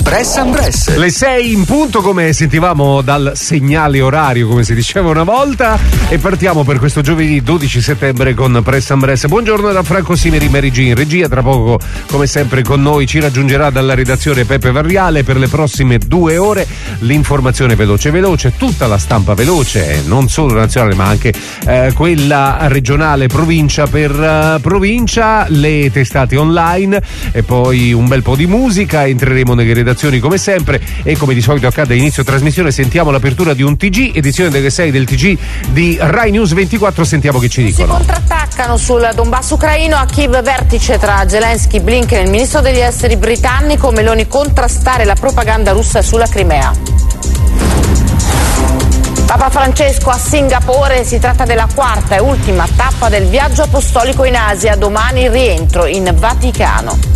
Press and Press. Le 6 in punto, come sentivamo dal segnale orario, come si diceva una volta, e partiamo per questo giovedì 12 settembre con Press and Press. Buongiorno da Franco Simeri, Mary G in regia. Tra poco, come sempre, con noi ci raggiungerà dalla redazione Peppe Varriale per le prossime 2 ore. L'informazione veloce, tutta la stampa veloce, non solo nazionale ma anche quella regionale, provincia per provincia, le testate online e poi un bel po' di musica. Entreremo nelle redazioni come sempre e come di solito accade a inizio trasmissione sentiamo l'apertura di un TG, edizione delle 6 del TG di Rai News 24. Sentiamo che ci dicono. Si contrattaccano sul Donbass ucraino, a Kiev vertice tra Zelensky, Blinken e il ministro degli esteri britannico. Meloni: contrastare la propaganda russa sulla Crimea. Papa Francesco a Singapore, si tratta della quarta e ultima tappa del viaggio apostolico in Asia, domani il rientro in Vaticano.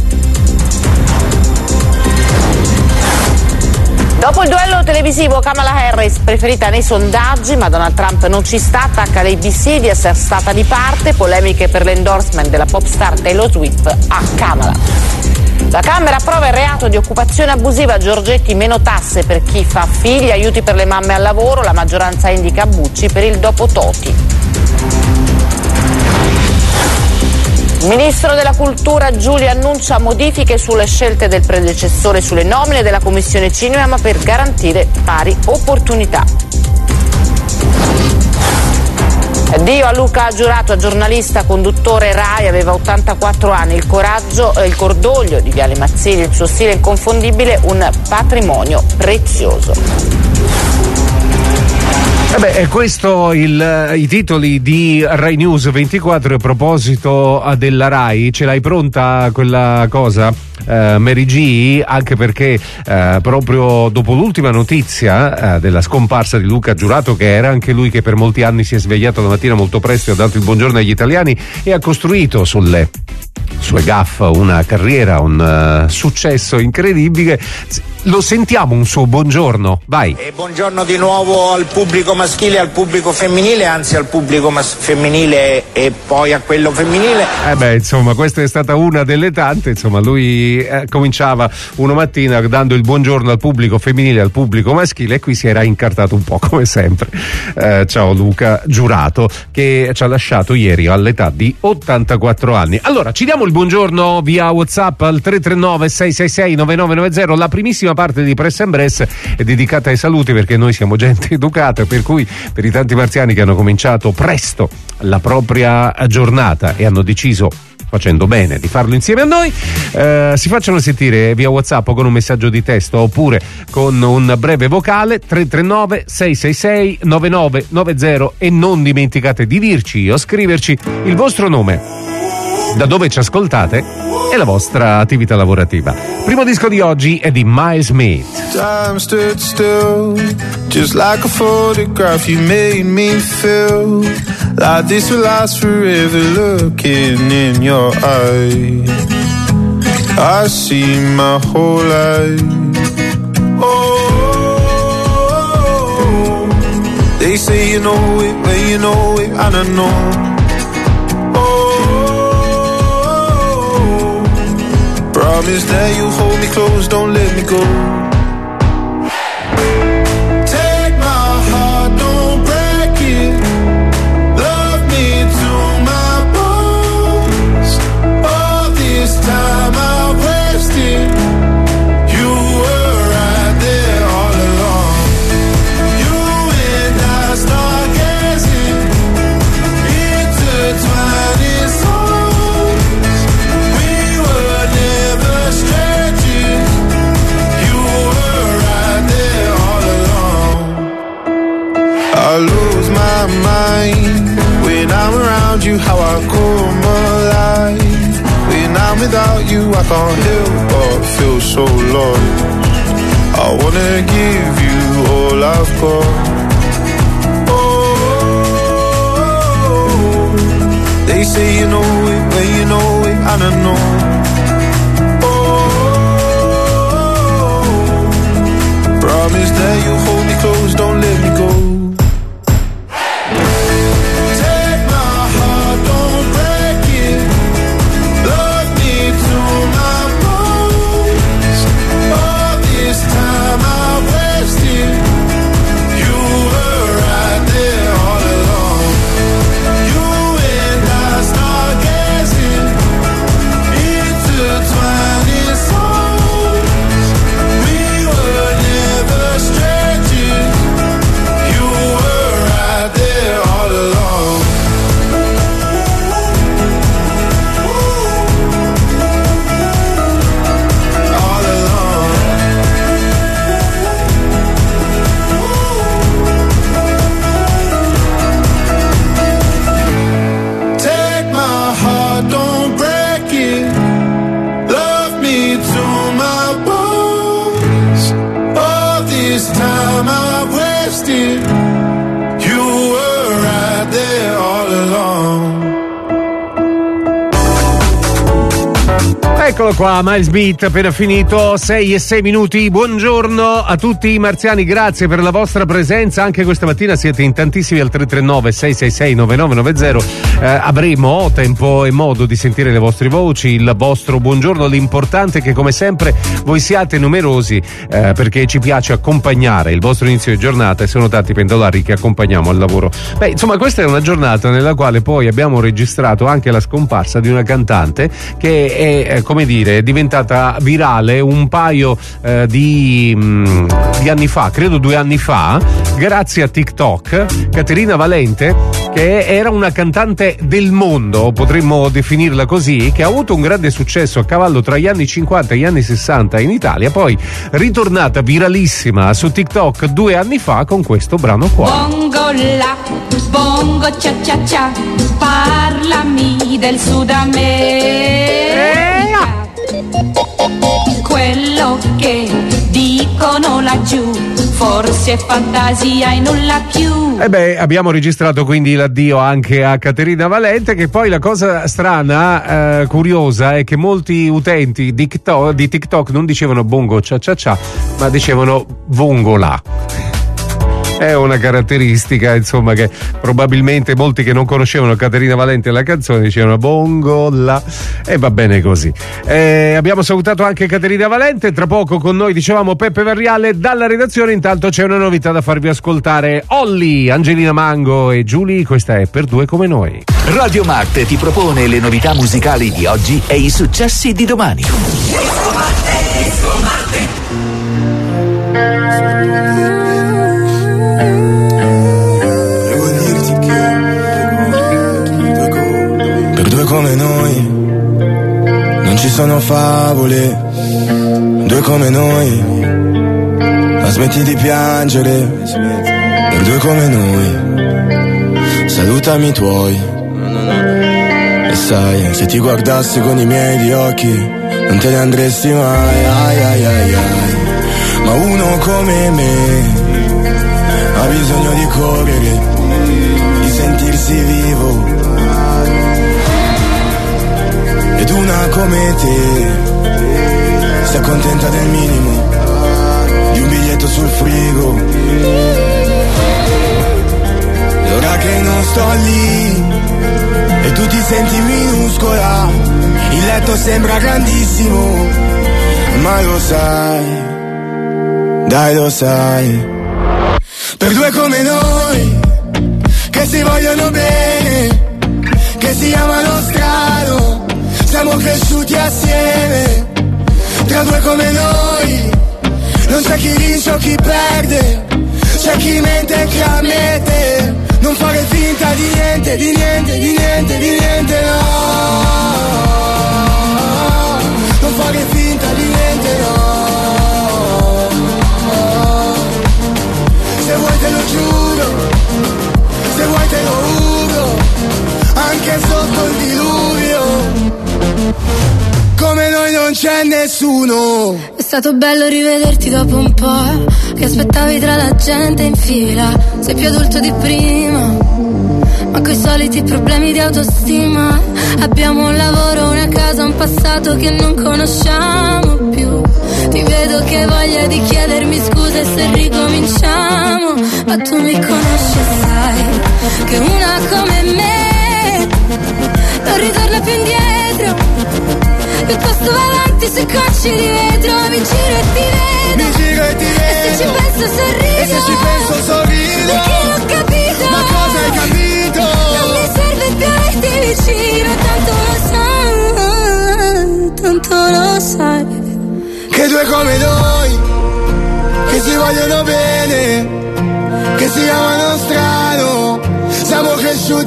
Dopo il duello televisivo, Kamala Harris preferita nei sondaggi, ma Donald Trump non ci sta, attacca l'ABC di essere stata di parte, polemiche per l'endorsement della pop star Taylor Swift a Kamala. La Camera approva il reato di occupazione abusiva. Giorgetti: meno tasse per chi fa figli, aiuti per le mamme al lavoro. La maggioranza indica Bucci per il dopo Toti. Il ministro della Cultura Giulia annuncia modifiche sulle scelte del predecessore sulle nomine della Commissione Cinema per garantire pari opportunità. Addio a Luca Giurato, giornalista, conduttore Rai, aveva 84 anni, il coraggio e il cordoglio di Viale Mazzini, il suo stile inconfondibile, un patrimonio prezioso. Questo i titoli di Rai News 24. A proposito della Rai, ce l'hai pronta quella cosa, Mary G? Anche perché proprio dopo l'ultima notizia della scomparsa di Luca Giurato, che era anche lui che per molti anni si è svegliato la mattina molto presto e ha dato il buongiorno agli italiani e ha costruito sulle sue gaffe una carriera, un successo incredibile. Lo sentiamo un suo buongiorno, vai. E buongiorno di nuovo al pubblico maschile e al pubblico femminile, anzi al pubblico femminile e poi a quello femminile. Insomma, questa è stata una delle tante. Insomma, lui cominciava una mattina dando il buongiorno al pubblico femminile e al pubblico maschile e qui si era incartato un po' come sempre. Ciao Luca Giurato, che ci ha lasciato ieri all'età di 84 anni. Allora, ci diamo il buongiorno via WhatsApp al 339 666 9990. La primissima parte di Press and Press è dedicata ai saluti, perché noi siamo gente educata, per cui per i tanti marziani che hanno cominciato presto la propria giornata e hanno deciso, facendo bene, di farlo insieme a noi, si facciano sentire via WhatsApp con un messaggio di testo oppure con un breve vocale 339 666 9990 e non dimenticate di dirci o scriverci il vostro nome, da dove ci ascoltate e la vostra attività lavorativa. Primo disco di oggi è di Miles Smith. Time stood still, just like a photograph. You made me feel like this will last forever. Looking in your eyes, I see my whole life. Oh, they say you know it when you know it, and I know. Promise that you hold me close, don't let me go. Take my heart, don't break it. Love me to my bones. All this time I wasted. You were right there all along. You and I start gazing, intertwined in songs. We were never strangers. You were right there all along. I lose my mind when I'm around you, how I come alive. When I'm without you, I can't help but feel so lost. I wanna give you all I've got. Oh, they say you know it when you know it, and I know. Promise that you hold me close, don't let me go. Take my heart, don't break it. Love me to my bones. All this Eccolo qua, Miles Beat, appena finito, 6:06. Buongiorno a tutti i marziani, grazie per la vostra presenza. Anche questa mattina siete in tantissimi al 339-666-9990. Avremo tempo e modo di sentire le vostre voci, il vostro buongiorno. L'importante è che, come sempre, voi siate numerosi, perché ci piace accompagnare il vostro inizio di giornata, e sono tanti pendolari che accompagniamo al lavoro. Beh, insomma, questa è una giornata nella quale poi abbiamo registrato anche la scomparsa di una cantante che è come dire, è diventata virale un paio di anni fa, credo 2 anni fa, grazie a TikTok. Caterina Valente, che era una cantante del mondo, potremmo definirla così, che ha avuto un grande successo a cavallo tra gli anni 50 e gli anni 60 in Italia, poi ritornata viralissima su TikTok 2 anni fa con questo brano qua. Bongo la, bongo cia cia cia, parlami del Sud America. Quello che dicono laggiù forse è fantasia e nulla più. E beh, abbiamo registrato quindi l'addio anche a Caterina Valente, che poi la cosa strana, curiosa, è che molti utenti di TikTok non dicevano bongo cia cia cia, ma dicevano vongola. È una caratteristica, insomma, che probabilmente molti che non conoscevano Caterina Valente e la canzone dicevano bongola, e va bene così. Abbiamo salutato anche Caterina Valente. Tra poco con noi, dicevamo, Peppe Verriale dalla redazione. Intanto c'è una novità da farvi ascoltare. Olli, Angelina Mango e Giulia, questa è Per Due Come Noi. Radio Marte ti propone le novità musicali di oggi e i successi di domani. Come noi non ci sono favole, 2 come noi, ma smetti di piangere. Per 2 come noi, salutami i tuoi. E sai, se ti guardassi con i miei di occhi non te ne andresti mai, ai ai ai ai. Ma uno come me ha bisogno di correre, di sentirsi vivo. Ed una come te si accontenta del minimo, di un biglietto sul frigo. E ora che non sto lì e tu ti senti minuscola, il letto sembra grandissimo, ma lo sai, dai lo sai. Per 2 come noi, che si vogliono bene, che si amano strano, siamo cresciuti assieme. Tra 2 come noi non c'è chi vince o chi perde, c'è chi mente e chi ammette. Non fare finta di niente, di niente, di niente, di niente, no. Non fare finta di niente, no. Se vuoi te lo giuro, se vuoi te lo giuro, anche sotto il diluvio. Come noi non c'è nessuno. È stato bello rivederti dopo un po', che aspettavi tra la gente in fila. Sei più adulto di prima, ma coi soliti problemi di autostima. Abbiamo un lavoro, una casa, un passato che non conosciamo più. Ti vedo che hai voglia di chiedermi scuse se ricominciamo, ma tu mi conosci e sai che una come me non ritorna più indietro. Il posto va avanti su cocci di vetro, mi giro e ti vedo, mi giro e ti vedo, e se ci penso sorrido, e se ci penso sorrido, perché l'ho capito, ma cosa hai capito? Non mi serve più averti vicino, tanto lo sai, che 2 come noi, che si vogliono bene, che si amano strano, siamo cresciuti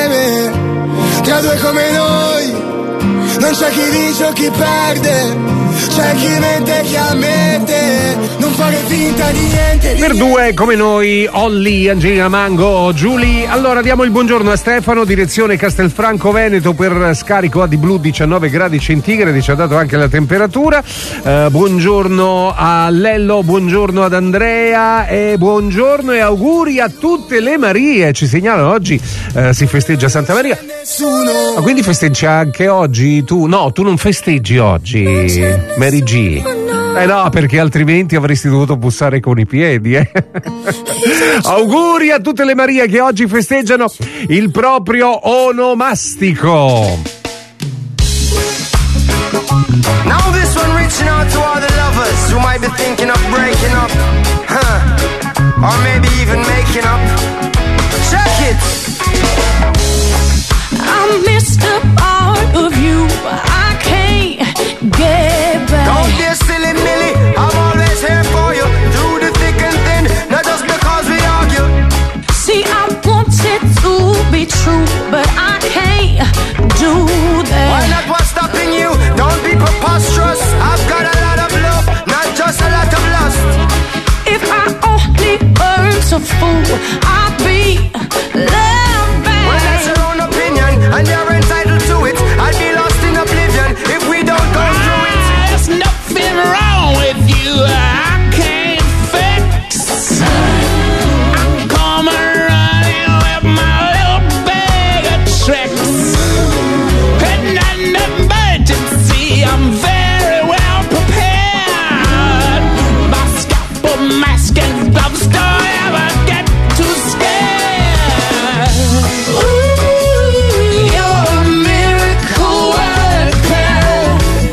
assieme. Tra 2 come noi non c'è chi vince o chi perde, C'è chi mente, chi ammette, non fare finta di niente. Per due come noi, Olli, Angelina Mango, Giulia. Allora diamo il buongiorno a Stefano, direzione Castelfranco Veneto, per scarico AD Blu 19 gradi centigradi, ci ha dato anche la temperatura. Buongiorno a Lello, buongiorno ad Andrea e buongiorno e auguri a tutte le Marie. Ci segnalano oggi si festeggia Santa Maria. Ma quindi festeggia anche oggi tu? No, tu non festeggi oggi, Mary G. No, perché altrimenti avresti dovuto bussare con i piedi, Auguri a tutte le Marie che oggi festeggiano il proprio onomastico. Now this one reaching out to all the lovers who might be thinking of breaking up, or maybe even making up. Check it. I missed a part of you I can't get back. Don't be a silly Millie, I'm always here for you, through the thick and thin, not just because we argue. See, I want it to be true, but I can't do that. Why not? What's stopping you? Don't be preposterous. I've got a lot of love, not just a lot of lust. If I only weren't a fool, I'd be loved back. Well, that's your own opinion, and you're entitled to it. I'd be lost in oblivion if we don't go through it. There's nothing wrong with you, I can't fix. I'm coming running with my little bag of tricks. In an emergency, I'm very well prepared. My scalpel, mask, and gloves don't ever get too scared. Ooh, you're a miracle worker.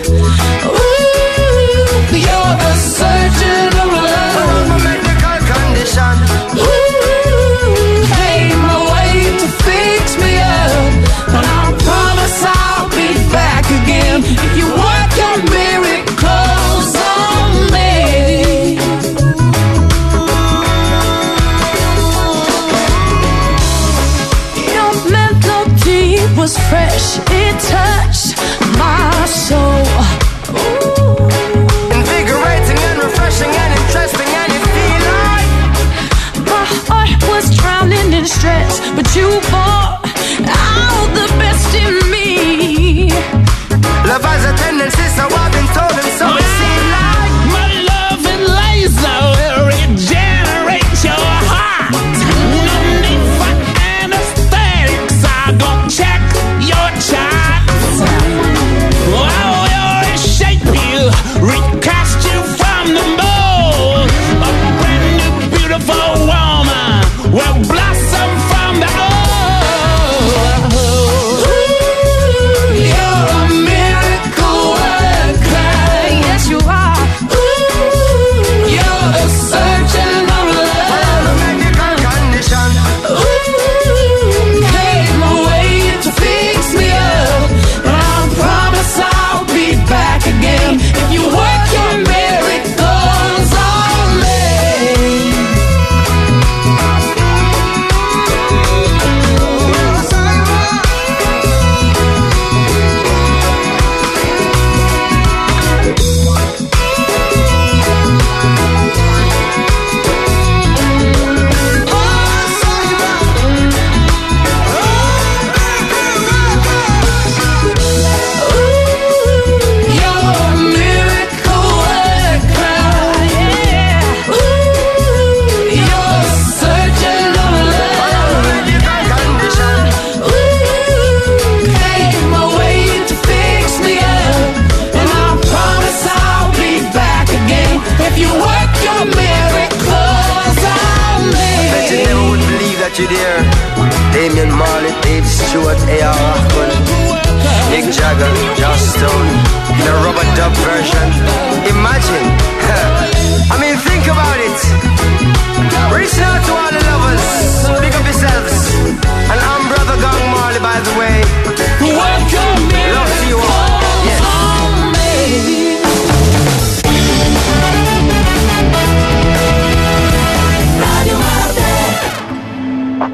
Ooh, you're the surgeon of love. Medical condition. Ooh, came away to fix me up, and I promise I'll be back again if you work your miracles on me. Your melody was fresh, it touched my soul. Ooh. Invigorating and refreshing and interesting, and you feel like My heart was drowning in stress, but you brought out the best in me. love has a tendency, so I've been told, and so it seems like My love and laser will regenerate your heart. No need for anesthetics, I gon' check your charts. I will reshape you, recast you from the mold. A brand new beautiful woman will blossom from the old. Ooh, you're a miracle worker. Yes, you are. Ooh, you're the surgeon of love. medical condition. Ooh, came away to fix me up, and I promise I'll be back again if you work your miracles on me. You're a miracle worker, yeah. Ooh, you're a surgeon of love. Medical condition. Ooh, came away to fix me up, and I promise I'll be back again if you work your miracles on Bet you never me. would believe that you're there. Damian Marley, Dave Stewart, A.R. Rahman, Mick Jagger, Joss Stone, in a rubber dub version. Imagine. I mean, think about it. Reaching out to all the lovers. Pick up yourselves. And I'm Brother Gang Marley, by the way. Work your Love to you all. Yes. On me. Radio Arte.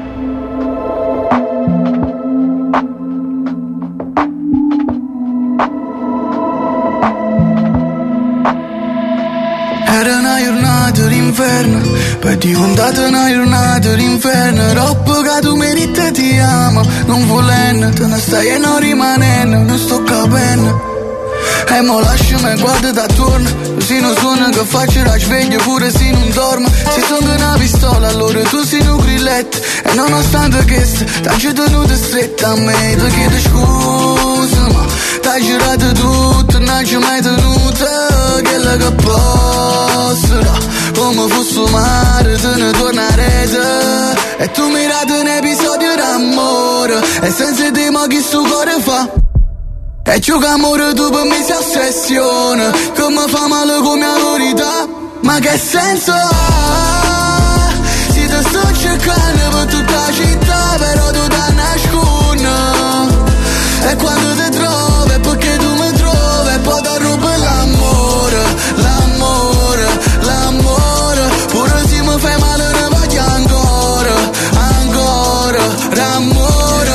giornata d'inverno, poi diventata una giornata d'inferno. Troppo che tu meriti e ti amo, non volendo, te ne stai e non rimanendo, non sto capendo. E mo lasciami, guarda da attorno, così non suona che faccio la sveglia pure se non dormo. Se sono una pistola allora tu sei un grilletto, e nonostante questo t'hai tenuto stretta a me. Ti chiedo scusa ma t'hai girato tutto, non ci mai tenuto quello che posso da. Come fosse mare te ne tornerete, e tu mi rati un episodio d'amore, e senza te ma chi sto cuore fa. E ciò che amore tu per me si ossessiona, che mi fa male come la verità. Ma che senso ha? Se ti sto cercando per tutta la città, però tu ti nascondi. E quando ti trovi è perché tu mi trovi, e poi ti rubi l'amore, l'amore, l'amore. Pure se mi fai male ne voglio ancora, ancora, l'amore.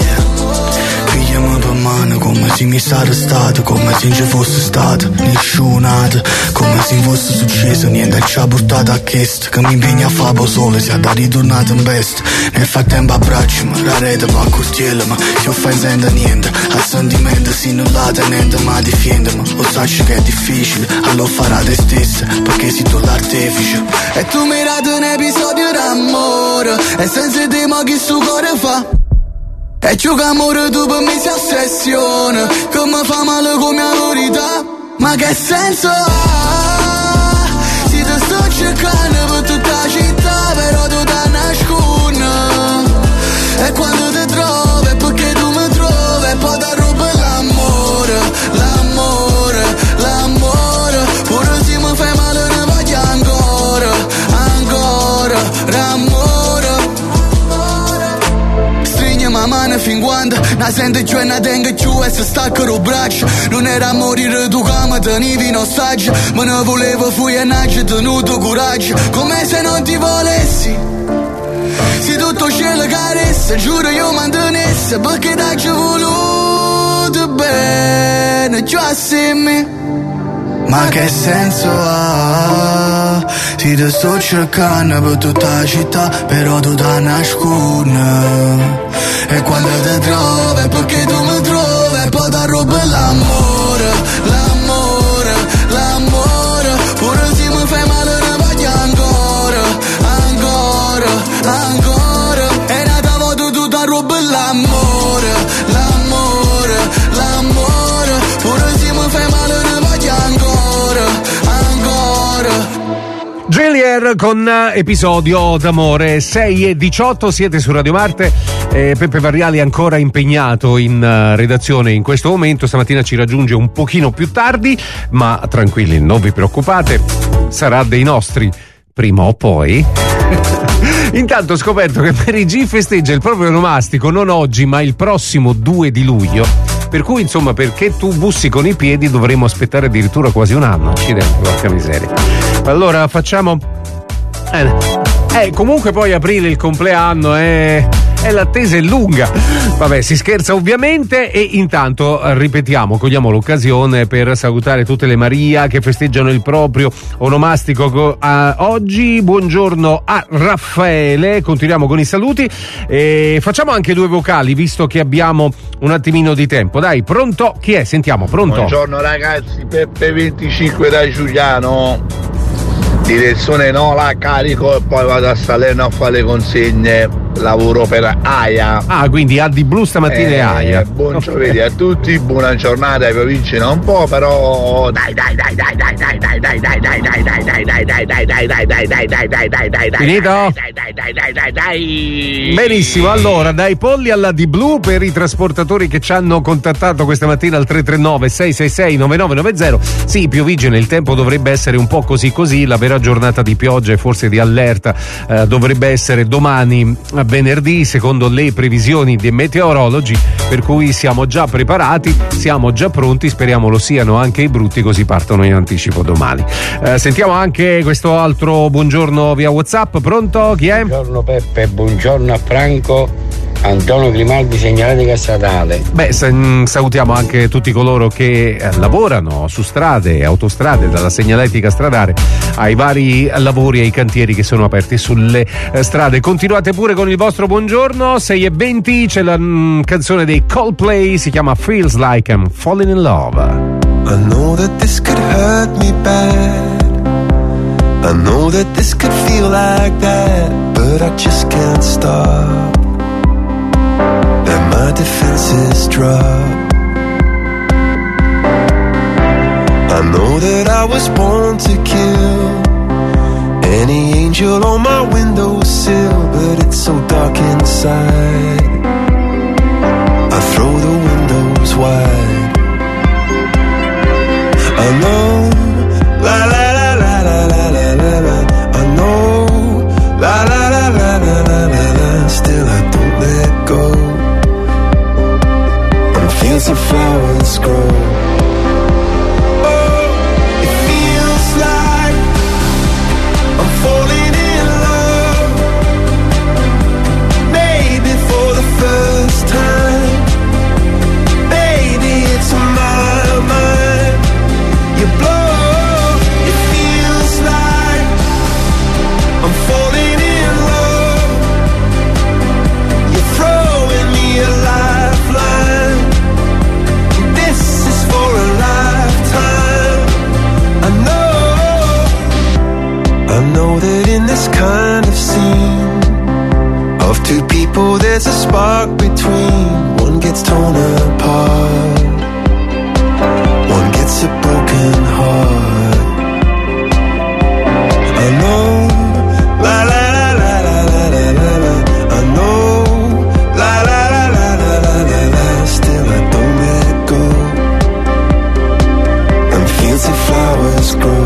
Pigliami per mano come se mi sarà stato, come se non ci fosse stato nessunato, come se non fosse successo niente ci ha portato a questo, che mi impegna a fare po' solo, si è da ritornato in veste. Nel frattempo abbracciami, la rete va a curtiello, ma se offensendo niente, al sentimento si non la tenente, ma difendimi, lo sai che è difficile, allora farà te stessa, perché sei tu l'artefice. E tu mi rati un episodio d'amore, e senza te ma chi sto cuore fa. E ciò che amore tu per me si ossessiona, che mi fa male come la verità. Ma che senso ha? Se ti sto cercando per tutta la città, però tu ti nascondi. E quando ti trovi è perché tu mi trovi, e poi ti rubi l'amore, l'amore, l'amore. Pure se mi fai male ne voglio ancora, ancora, l'amore. Ma mano fin quando la sento giù e la tengo giù e si stacca lo braccio. Non era a morire tu che mi tenevi in ostaggio, ma ne volevo fui e non ci tenuto coraggio. Come se non ti volessi, se tutto cielo caressa, giuro io mantenesse, perché t'hai voluto bene già assieme. Ma che senso ha? Se ti sto cercando per tutta la città, però tu ti nascondi. E quando ti trovi è perché tu mi trovi, e poi ti rubi l'amore, l'amore, l'amore. Pure se mi fai male ne voglio ancora, ancora, ancora. E nata volta tu ti rubi l'amore, l'amore, l'amore. Pure se mi fai male ne voglio ancora, ancora. Geolier con episodio d'amore. 6:18, siete su Radio Marte. Peppe Varriali è ancora impegnato in redazione in questo momento, stamattina ci raggiunge un pochino più tardi, ma tranquilli, non vi preoccupate, sarà dei nostri prima o poi. Intanto ho scoperto che Mary G festeggia il proprio onomastico non oggi ma il prossimo 2 di luglio, per cui insomma perché tu bussi con i piedi dovremmo aspettare addirittura quasi un anno. Accidenti, porca miseria. Allora facciamo comunque poi aprile il compleanno l'attesa è lunga. Vabbè, si scherza ovviamente, e intanto ripetiamo, cogliamo l'occasione per salutare tutte le Maria che festeggiano il proprio onomastico oggi. Buongiorno a Raffaele, continuiamo con i saluti e facciamo anche 2 vocali visto che abbiamo un attimino di tempo. Dai, pronto? Chi è? Sentiamo, pronto? Buongiorno ragazzi, Peppe 25 da Giuliano. Direzione Nola, carico e poi vado a Salerno a fare le consegne, lavoro per AIA. Ah, quindi Addi Blu stamattina è AIA. Buon giovedì a tutti, buona giornata, ai provincina un po', però dai. Finito? Dai. Benissimo, allora dai polli alla Di Blu per i trasportatori che ci hanno contattato questa mattina al 339 666 9990. Sì, piovigine, il tempo dovrebbe essere un po' così, la vera giornata di pioggia e forse di allerta dovrebbe essere domani venerdì secondo le previsioni dei meteorologi, per cui siamo già preparati, siamo già pronti, speriamo lo siano anche i brutti, così partono in anticipo domani. Sentiamo anche questo altro buongiorno via WhatsApp. Pronto? Chi è? Buongiorno Peppe, buongiorno a Franco Antonio Grimaldi, segnaletica statale. Beh, salutiamo anche tutti coloro che lavorano su strade e autostrade, dalla segnaletica stradale ai vari lavori e ai cantieri che sono aperti sulle strade. Continuate pure con il vostro buongiorno. 6:20, c'è la canzone dei Coldplay, si chiama Feels Like I'm Falling in Love. I know that this could hurt me bad. I know that this could feel like that, but I just can't stop. And my defenses drop. I know that I was born to kill any angel on my windowsill, but it's so dark inside. I throw the windows wide. I know, la la la la la la la la la. I know, la la la la la la la la. Still I don't let go. And fields of flowers grow. Oh, it feels like I'm falling in love. Maybe for the first time. Baby, it's my mind. You blow, it feels like I'm falling in love. You're throwing me a lifeline. This is for a lifetime. I know that in this kind of scene of two people there's a spark between. One gets torn apart, one gets a broken heart. I know, la la la la la la la la la. I know, la la la la la la la la. Still I don't let go. And fields of flowers grow.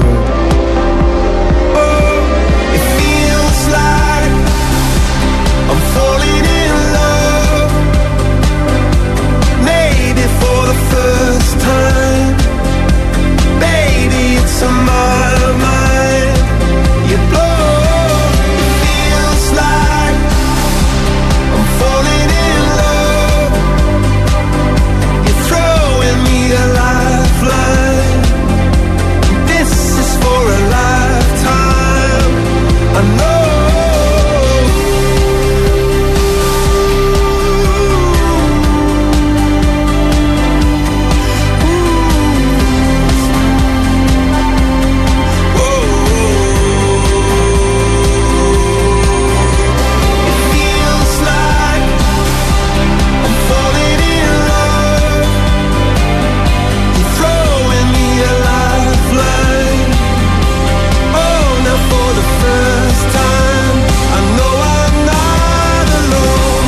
Oh, it feels like I'm falling in love. Maybe for the first time. Baby, it's on my mind. You blow, it feels like I'm falling in love. You're throwing me a lifeline. This is for a lifetime. I know. Feels like I'm falling in love. You're throwing me a lifeline. Oh, now for the first time, I know I'm not alone.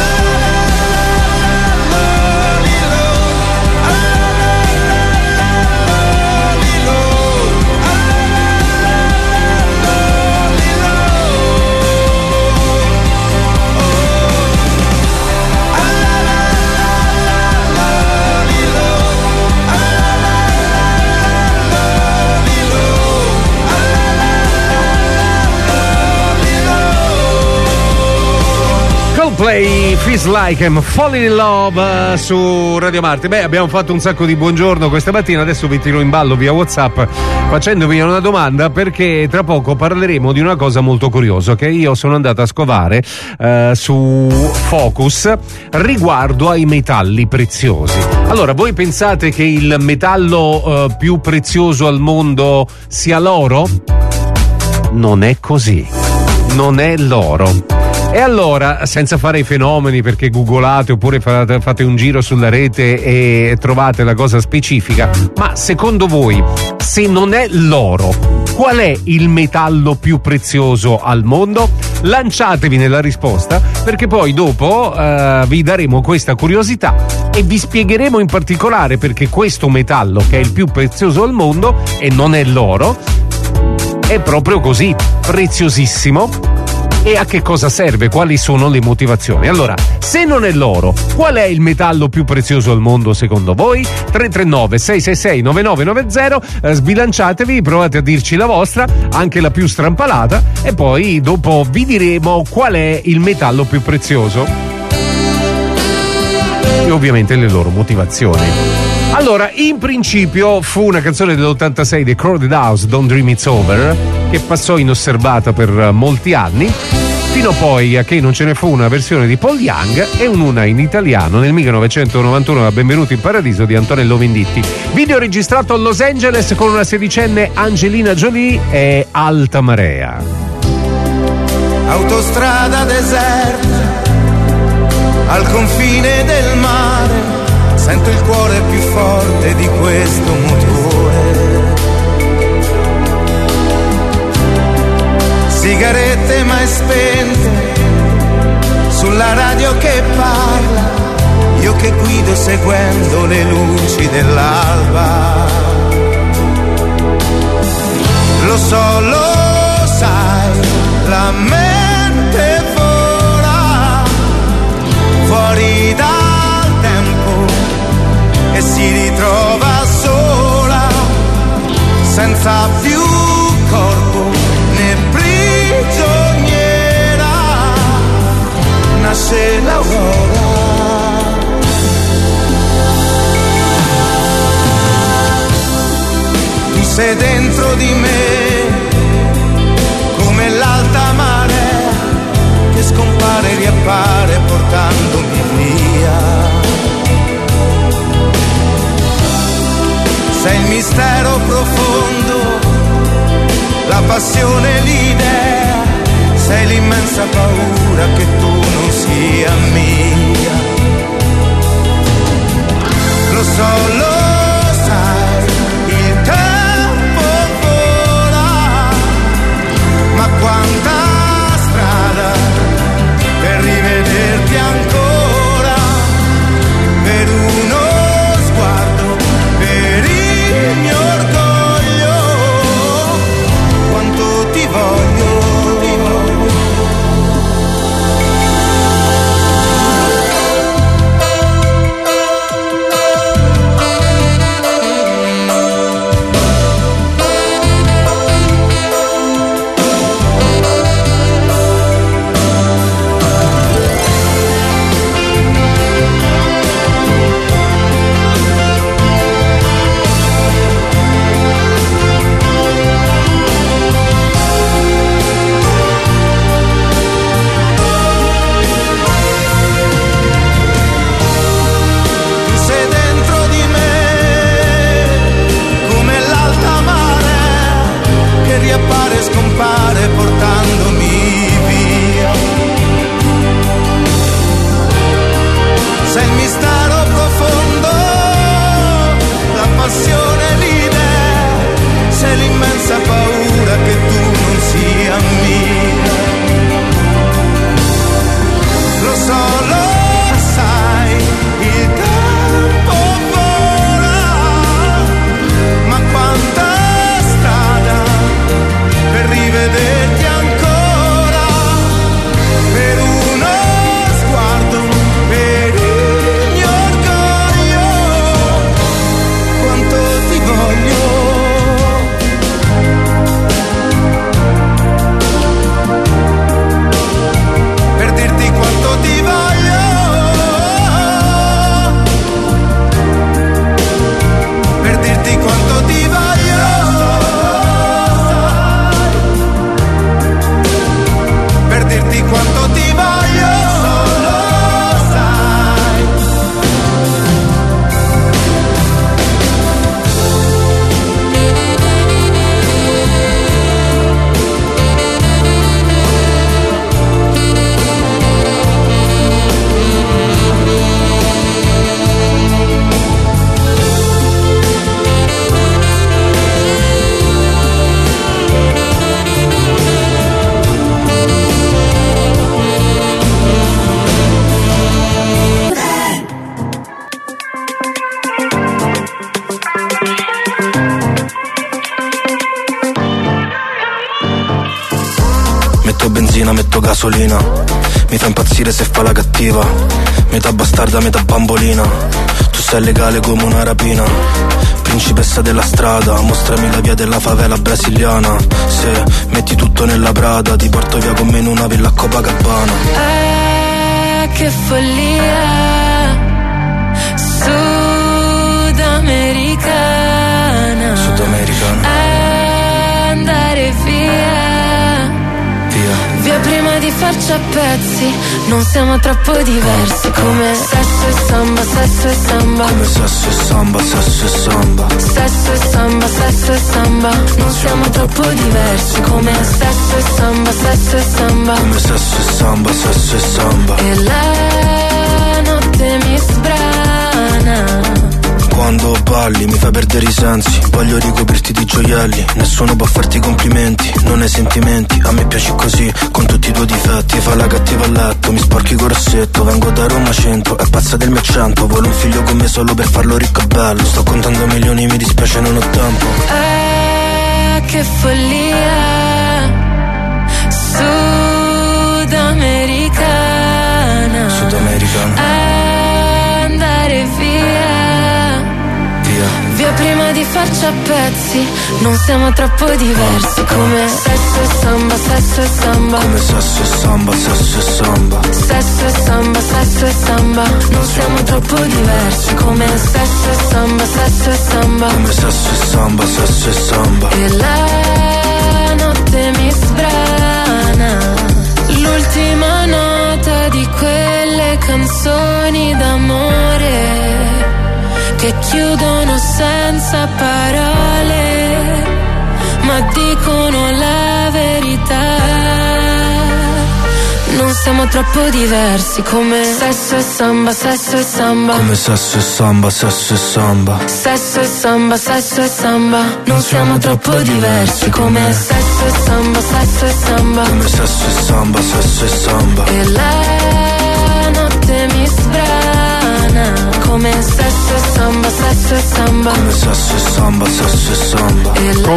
Coldplay, Feels Like I'm Falling in Love su Radio Marte. Beh, abbiamo fatto un sacco di buongiorno questa mattina, adesso vi tiro in ballo via WhatsApp facendovi una domanda, perché tra poco parleremo di una cosa molto curiosa che io sono andato a scovare su Focus riguardo ai metalli preziosi. Allora, voi pensate che il metallo più prezioso al mondo sia l'oro? Non è così, non è l'oro. E allora, senza fare i fenomeni, perché googolate oppure fate un giro sulla rete e trovate la cosa specifica, ma secondo voi, se non è l'oro, qual è il metallo più prezioso al mondo? Lanciatevi nella risposta, perché poi dopo vi daremo questa curiosità e vi spiegheremo in particolare perché questo metallo, che è il più prezioso al mondo e non è l'oro, è proprio così preziosissimo. E a che cosa serve? Quali sono le motivazioni? Allora, se non è l'oro, qual è il metallo più prezioso al mondo secondo voi? 339-666-9990, sbilanciatevi, provate a dirci la vostra, anche la più strampalata, e poi dopo vi diremo qual è il metallo più prezioso. e ovviamente le loro motivazioni. Allora, in principio fu una canzone dell'86 dei Crowded House, Don't Dream It's Over, che passò inosservata per molti anni, fino poi a che non ce ne fu una versione di Paul Young e una in italiano nel 1991 a Benvenuto in Paradiso di Antonello Venditti. Video registrato a Los Angeles con una sedicenne Angelina Jolie e Alta Marea. Autostrada deserta, al confine del mare, sento il cuore più forte di questo motore. Sigarette mai spente, sulla radio che parla, io che guido seguendo le luci dell'alba. Lo so, lo sai, la mente vola fuori dal tempo e si ritrova sola, senza più corpo né prigioniera, nasce l'aurora. Tu sei dentro di me come l'alta marea che scompare e riappare portandomi via. Sei il mistero profondo, la passione, l'idea, sei l'immensa paura che tu non sia mia. Lo so, lo sai, il tempo vola, ma quanta strada per rivederti ancora, per uno sguardo, per il mio orgoglio, quanto ti voglio. Riappare e scompare portandomi via. Sei il mistero profondo, la passione, l'idea, sei l'immensa paura che tu non sia mia. Lo so, lo sai, il tempo vola, ma quanta per rivederti ancora, per uno sguardo, per il mio orgoglio, quanto ti voglio. Per dirti quanto ti voglio, per dirti quanto ti voglio. Dirti quanto ti voglio, solo sai. Metto benzina, metto gasolina, mi fa impazzire se fa la cattiva, metà bastarda, metà bambolina, tu sei legale come una rapina, principessa della strada, mostrami la via della favela brasiliana, se metti tutto nella Prada, ti porto via con me in una villa a Copacabana. Che follia, Sudamericana. Andare via prima di farci a pezzi. Non siamo troppo diversi, come sesso e samba, sesso e samba. Come sesso e samba, sesso e samba. Sesso e samba, sesso e samba. Non siamo troppo diversi, come sesso e samba, sesso e samba. Come sesso e samba, sesso e samba. E la notte mi sbrana. Quando balli mi fai perdere i sensi. Voglio ricoprirti di gioielli. Nessuno può farti complimenti, non hai sentimenti. A me piaci così, con tutti i tuoi difetti. Fa la cattiva a letto, mi sporchi col rossetto. Vengo da Roma centro, è pazza del mio accento. Vuole un figlio con me solo per farlo ricco e bello. Sto contando milioni, mi dispiace, non ho tempo. Che follia. Sudamericana. Andare via prima di farci a pezzi. Non siamo troppo diversi, come sesso e samba, sesso e samba. Come sesso e samba, sesso e samba. Sesso e samba, sesso e samba. Non siamo troppo diversi, come sesso e samba, sesso e samba. Come sesso e samba, sesso e samba. E la notte mi sbrana. L'ultima nota di quelle canzoni d'amore che chiudono senza parole, ma dicono la verità. Non siamo troppo diversi, come sesso e samba, sesso e samba. Come sesso e samba, sesso e samba. Sesso e samba, sesso e samba. Non siamo troppo diversi, come sesso e samba, sesso e samba. Come sesso e samba, sesso e samba. E la notte mi sbrana, come sesso e samba, sesso e samba. Come sesso e samba, sesso e samba.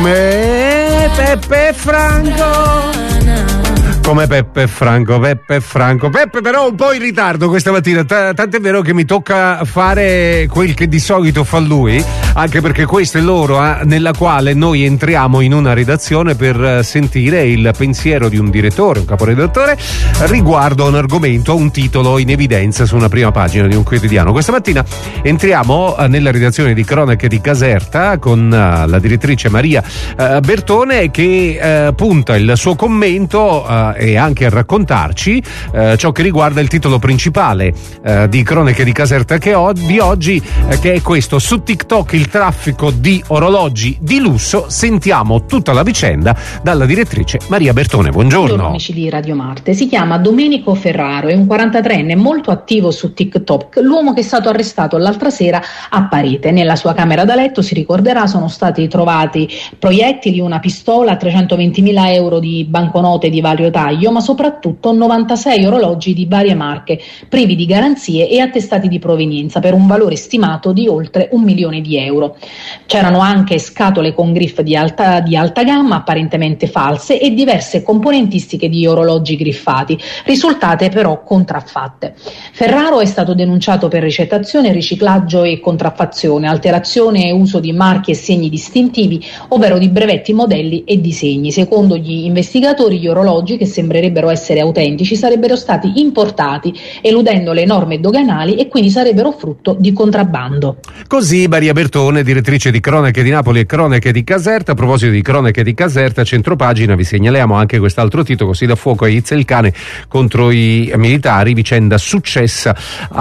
Come Peppe Franco. Come Peppe Franco. Peppe però un po' in ritardo questa mattina, tant'è vero che mi tocca fare quel che di solito fa lui, anche perché questa è l'ora nella quale noi entriamo in una redazione per sentire il pensiero di un direttore, un caporedattore, riguardo a un argomento, a un titolo in evidenza su una prima pagina di un quotidiano. Questa mattina entriamo nella redazione di Cronache di Caserta con la direttrice Maria Bertone, che punta il suo commento e anche a raccontarci ciò che riguarda il titolo principale di Cronache di Caserta di oggi, che è questo: su TikTok il traffico di orologi di lusso. Sentiamo tutta la vicenda dalla direttrice Maria Bertone. Buongiorno amici di Radio Marte. Si chiama Domenico Ferraro, è un 43enne molto attivo su TikTok, l'uomo che è stato arrestato l'altra sera a Parete. Nella sua camera da letto, si ricorderà, sono stati trovati proiettili, una pistola, 320.000 euro di banconote di vario taglio, ma soprattutto 96 orologi di varie marche, privi di garanzie e attestati di provenienza, per un valore stimato di oltre 1 milione di euro. C'erano anche scatole con griff di alta gamma, apparentemente false, e diverse componentistiche di orologi griffati, risultate però contraffatte. Ferraro è stato denunciato per ricettazione, riciclaggio e contraffazione, alterazione e uso di marchi e segni distintivi, ovvero di brevetti, modelli e disegni. Secondo gli investigatori, gli orologi, che sembrerebbero essere autentici, sarebbero stati importati eludendo le norme doganali e quindi sarebbero frutto di contrabbando. Così Maria Bertone, direttrice di Cronache di Napoli e Cronache di Caserta. A proposito di Cronache di Caserta, centropagina, vi segnaliamo anche quest'altro titolo: così da fuoco a Izza il cane contro i militari, vicenda successa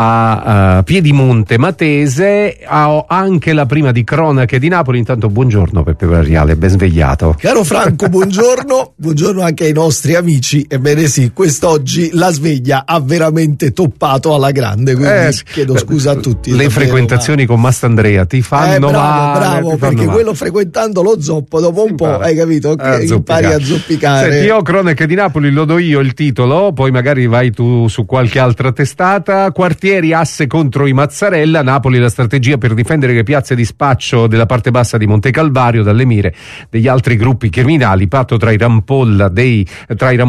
a Piedimonte Matese. Anche la prima di Cronache di Napoli. Intanto buongiorno Peppe Variale, ben svegliato. Caro Franco, buongiorno. Buongiorno anche ai nostri amici. Ebbene sì, quest'oggi la sveglia ha veramente toppato alla grande, quindi chiedo scusa a tutti. Le davvero, frequentazioni con Mastandrea ti fanno male. Bravo, perché quello frequentando lo zoppo dopo un po', hai capito, che impari a zoppicare. Senti, io Cronache di Napoli lo do io il titolo, poi magari vai tu su qualche altra testata. Quartieri asse contro i Mazzarella, Napoli la strategia per difendere le piazze di spaccio della parte bassa di Monte Calvario dalle mire degli altri gruppi criminali, patto tra i rampolla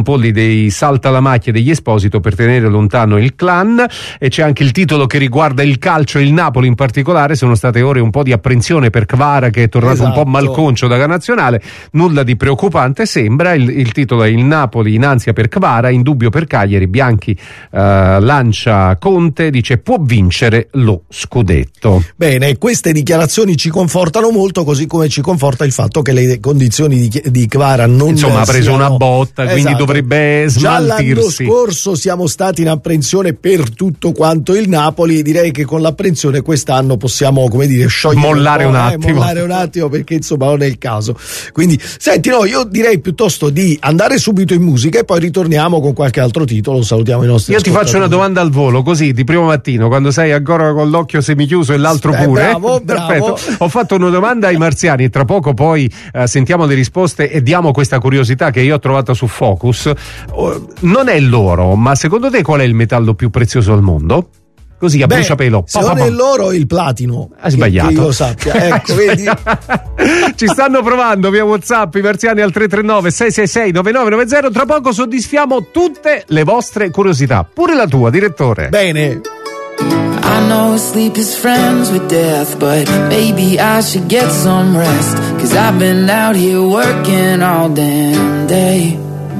Campolli dei Salta la macchia degli Esposito per tenere lontano il clan. E c'è anche il titolo che riguarda il calcio e il Napoli in particolare. Sono state ore un po' di apprensione per Kvara, che è tornato un po' malconcio dalla nazionale. Nulla di preoccupante sembra. Il titolo è il Napoli in ansia per Kvara, in dubbio per Cagliari. Bianchi lancia Conte, dice può vincere lo scudetto. Bene, queste dichiarazioni ci confortano molto, così come ci conforta il fatto che le condizioni di Kvara non insomma ha preso una botta, quindi esatto, dovrebbe smaltirsi. Già l'anno scorso siamo stati in apprensione per tutto quanto il Napoli, direi che con l'apprensione quest'anno possiamo, come dire, sciogliere mollare un attimo, perché insomma non è il caso. Quindi senti, no, io direi piuttosto di andare subito in musica e poi ritorniamo con qualche altro titolo. Salutiamo i nostri ascoltatori. Io ti faccio una domanda al volo, così di primo mattino, quando sei ancora con l'occhio semichiuso e l'altro pure. Bravo. Perfetto. Ho fatto una domanda ai marziani e tra poco poi sentiamo le risposte e diamo questa curiosità che io ho trovato su Focus. Non è l'oro, ma secondo te qual è il metallo più prezioso al mondo? Così a bruciapelo. Se non è l'oro, il platino. Hai sbagliato. Che io sappia. Ecco, vedi. Ci stanno provando via WhatsApp i marziani al 339 666 9990. Tra poco soddisfiamo tutte le vostre curiosità, pure la tua, direttore. Bene. I know sleep is friends with death, but maybe I should get some rest, 'cause I've been out here working all damn day.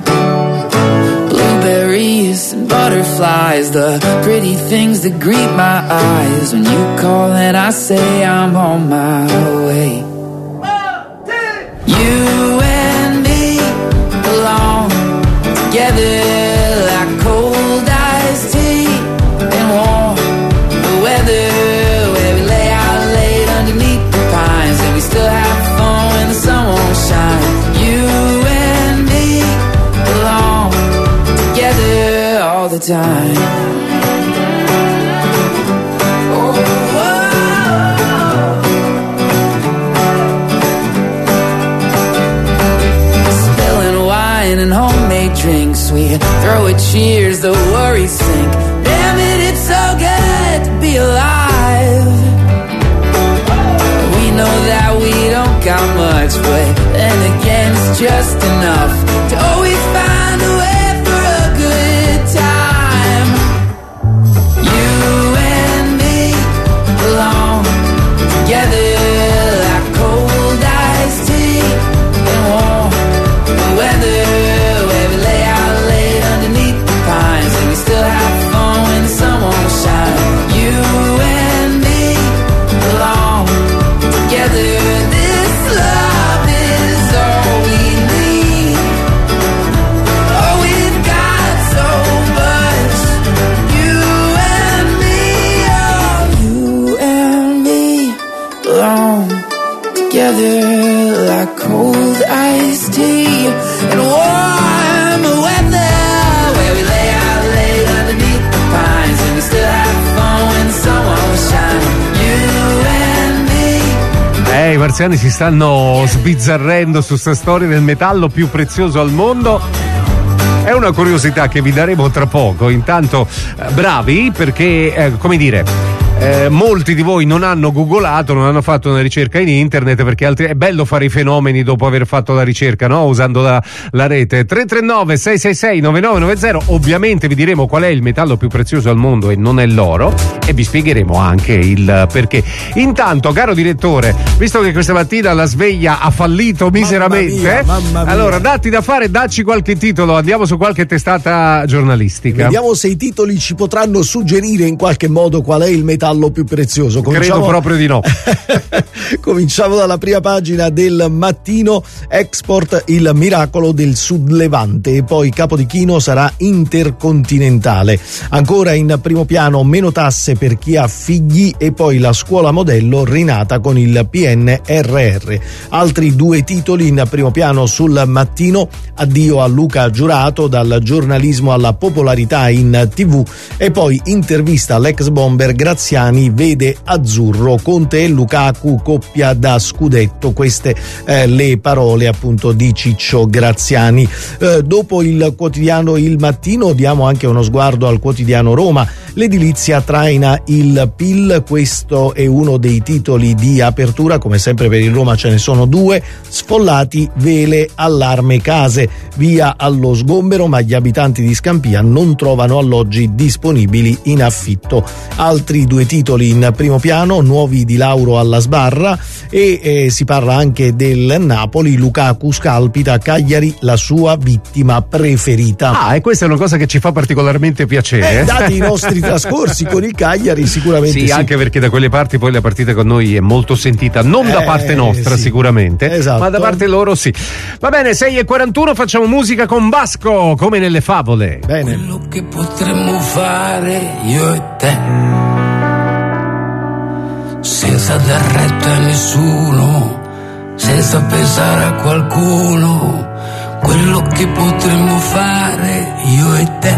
Blueberries and butterflies, the pretty things that greet my eyes when you call and I say I'm on my way. You and me belong together like cold iced tea and warm weather, where we lay out late underneath the pines and we still have fun when the sun won't shine. You and me belong together all the time. Spilling wine and homemade drinks, we throw a cheers, the worries sink. Damn it, it's so good to be alive. We know that we don't got much, but then again it's just enough to always find a way for a good time. You and me belong together like cold iced tea and warm weather, where we lay out late underneath the pines and we still have fun when the sun won't shine. You and me belong together. This love is all we need. Oh, we've got so much. You and me, oh, you and me belong together like cold iced tea and warm weather, where we lay out late underneath the pines and we still have fun when the sun won't shine. You and me. I marziani si stanno sbizzarrendo su sta storia del metallo più prezioso al mondo. È una curiosità che vi daremo tra poco. Intanto bravi, perché come dire, molti di voi non hanno googolato, non hanno fatto una ricerca in internet, perché è bello fare i fenomeni dopo aver fatto la ricerca, no? Usando la rete. 339 666 9990. Ovviamente vi diremo qual è il metallo più prezioso al mondo e non è l'oro, e vi spiegheremo anche il perché. Intanto, caro direttore, visto che questa mattina la sveglia ha fallito miseramente, mamma mia. Allora datti da fare, dacci qualche titolo, andiamo su qualche testata giornalistica. Vediamo se i titoli ci potranno suggerire in qualche modo qual è il metallo più prezioso. Credo proprio di no. Cominciamo dalla prima pagina del Mattino. Export, il miracolo del Sud Levante, e poi capo di chino sarà intercontinentale. Ancora in primo piano meno tasse per chi ha figli, e poi la scuola modello rinata con il PNRR. Altri due titoli in primo piano sul Mattino: addio a Luca Giurato, dal giornalismo alla popolarità in TV, e poi intervista all'ex bomber Graziano Graziani vede azzurro, Conte e Lukaku coppia da scudetto, queste le parole appunto di Ciccio Graziani. Dopo il quotidiano Il Mattino diamo anche uno sguardo al quotidiano Roma. L'edilizia traina il PIL, questo è uno dei titoli di apertura, come sempre per il Roma ce ne sono due. Sfollati, vele, allarme case, via allo sgombero, ma gli abitanti di Scampia non trovano alloggi disponibili in affitto. Altri due titoli in primo piano, nuovi di Lauro alla sbarra e si parla anche del Napoli, Lukaku scalpita, Cagliari la sua vittima preferita. E questa è una cosa che ci fa particolarmente piacere. Dati i nostri trascorsi con il Cagliari sicuramente sì. Anche perché da quelle parti poi la partita con noi è molto sentita, non da parte nostra sicuramente, esatto, ma da parte loro sì. Va bene, 6:41, facciamo musica con Vasco, come nelle favole. Bene. Quello che potremmo fare io e te, senza dar retta a nessuno, senza pensare a qualcuno. Quello che potremmo fare io e te,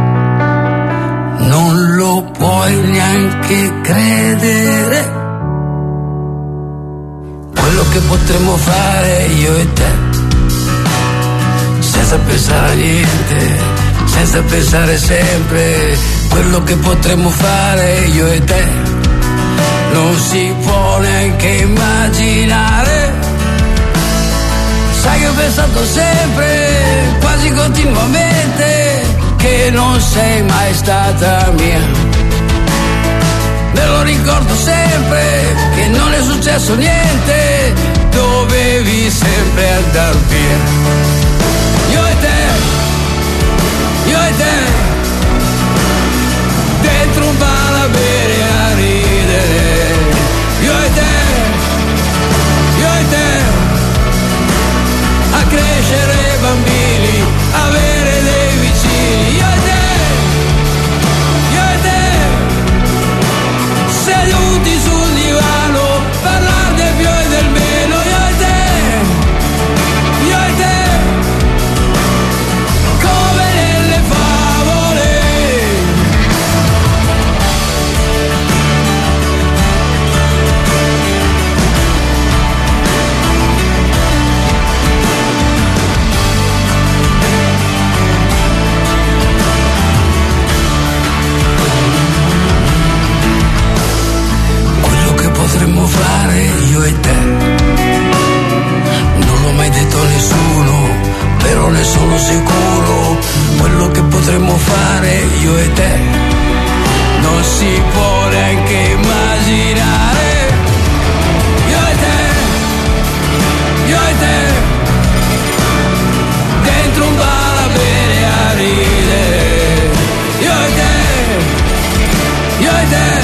non lo puoi neanche credere. Quello che potremmo fare io e te, senza pensare a niente, senza pensare sempre. Quello che potremmo fare io e te, non si può neanche immaginare. Sai che ho pensato sempre, quasi continuamente, che non sei mai stata mia. Me lo ricordo sempre, che non è successo niente, dovevi sempre andar via. Io e te, dentro un bar a bere a ridere. Io e te, a crescere bambini, avere dei vicini. Io e te, seduti sul divano, parlare del più e del meno. Io e te, come nelle favole. Potremmo fare io e te, non l'ho mai detto a nessuno, però ne sono sicuro. Quello che potremmo fare io e te, non si può neanche immaginare. Io e te, dentro un bar a bere a ridere. Io e te,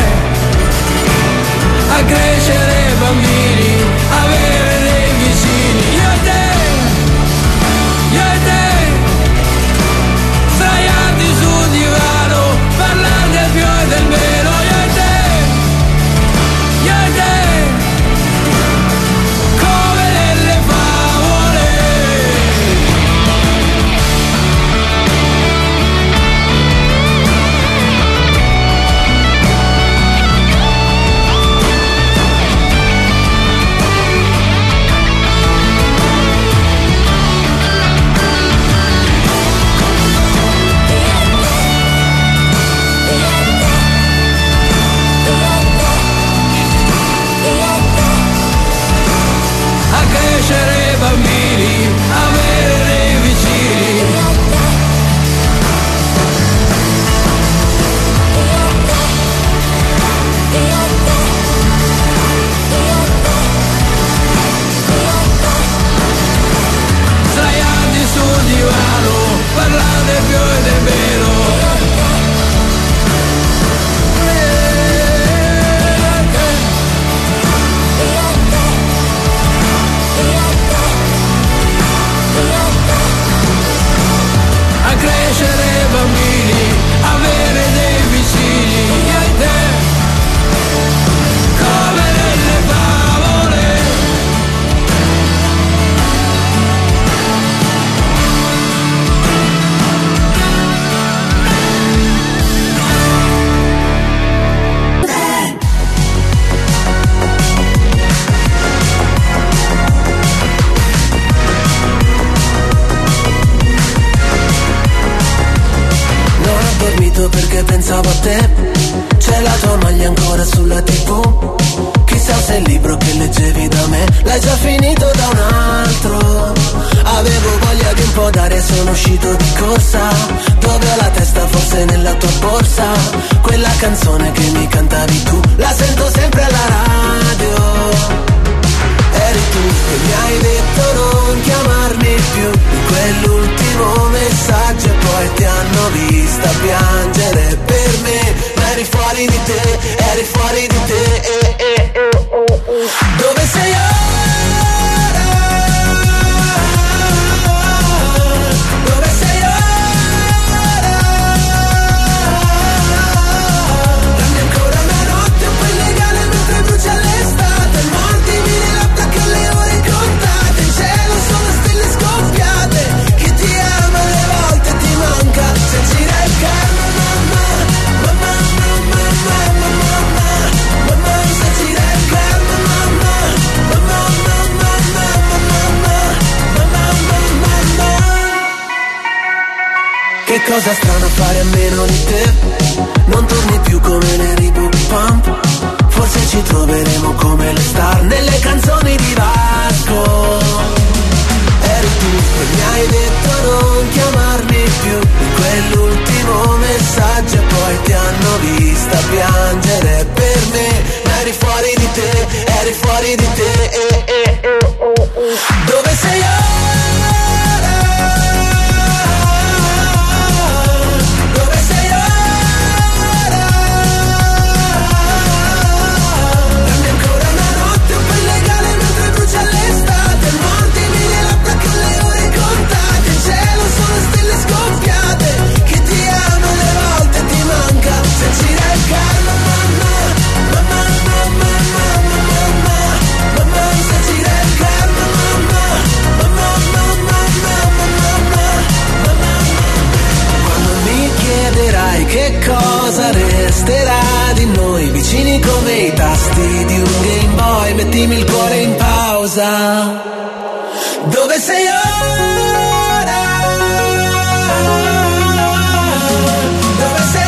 a crescere bambini, avere dei vicini. Io e te, sdraiati sul divano, parlare del più e del meno. Io e te, come nelle favole. Crescere bambini, avere dei vicini. Sdraiati sul divano, parlare del più e del meno. A crescere bambini, avere dei vicini. Io e te, come nelle favole. che pensavo a te. C'è la tua maglia ancora sulla TV. Chissà se il libro che leggevi da me l'hai già finito da un altro. Avevo voglia di un po' d'aria e sono uscito di corsa. Dove ho la testa, forse nella tua borsa. Quella canzone che mi cantavi tu, la sento sempre alla radio. Eri tu che mi hai detto non chiamarmi più, in quell'ultimo messaggio, e poi ti hanno vista piangere per me. Ma eri fuori di te, eri fuori di te. Dove sei ora? Dove sei ora? Dammi ancora una notte un po' illegale mentre brucia l'estate. Mordimi nella placca le ore contate. In cielo sono stelle scoppiate. Chi ti ama alle volte ti manca. Se gira il carro, mamma, mamma, mamma, mamma, mamma, mamma, se gira il carro, mamma, mamma, mamma, mamma, mamma, mamma, mamma. Che cosa strana fare a meno di te. Non torni più come nei Book Pump. Forse ci troveremo come le star nelle canzoni di Vasco. Eri tu che mi hai detto non chiamarmi più, in quell'ultimo messaggio, e poi ti hanno vista piangere per me. Ma eri fuori di te, eri fuori di te. Dove sei ora? Dove sei ora? Dammi ancora una notte un po' illegale mentre brucia l'estate. Mordimi nella placca le ore contate. In cielo sono stelle scoppiate. Chi ti ama alle volte ti manca. Se gira il carro, mamma, mamma, mamma, mamma, mamma, mamma, se gira il carro, mamma, mamma, mamma, mamma, mamma, mamma. Quando mi chiederai che cosa resterà di noi, vicini come i tasti di un Game Boy, mettimi il cuore in pausa. Dove sei ora? Dove sei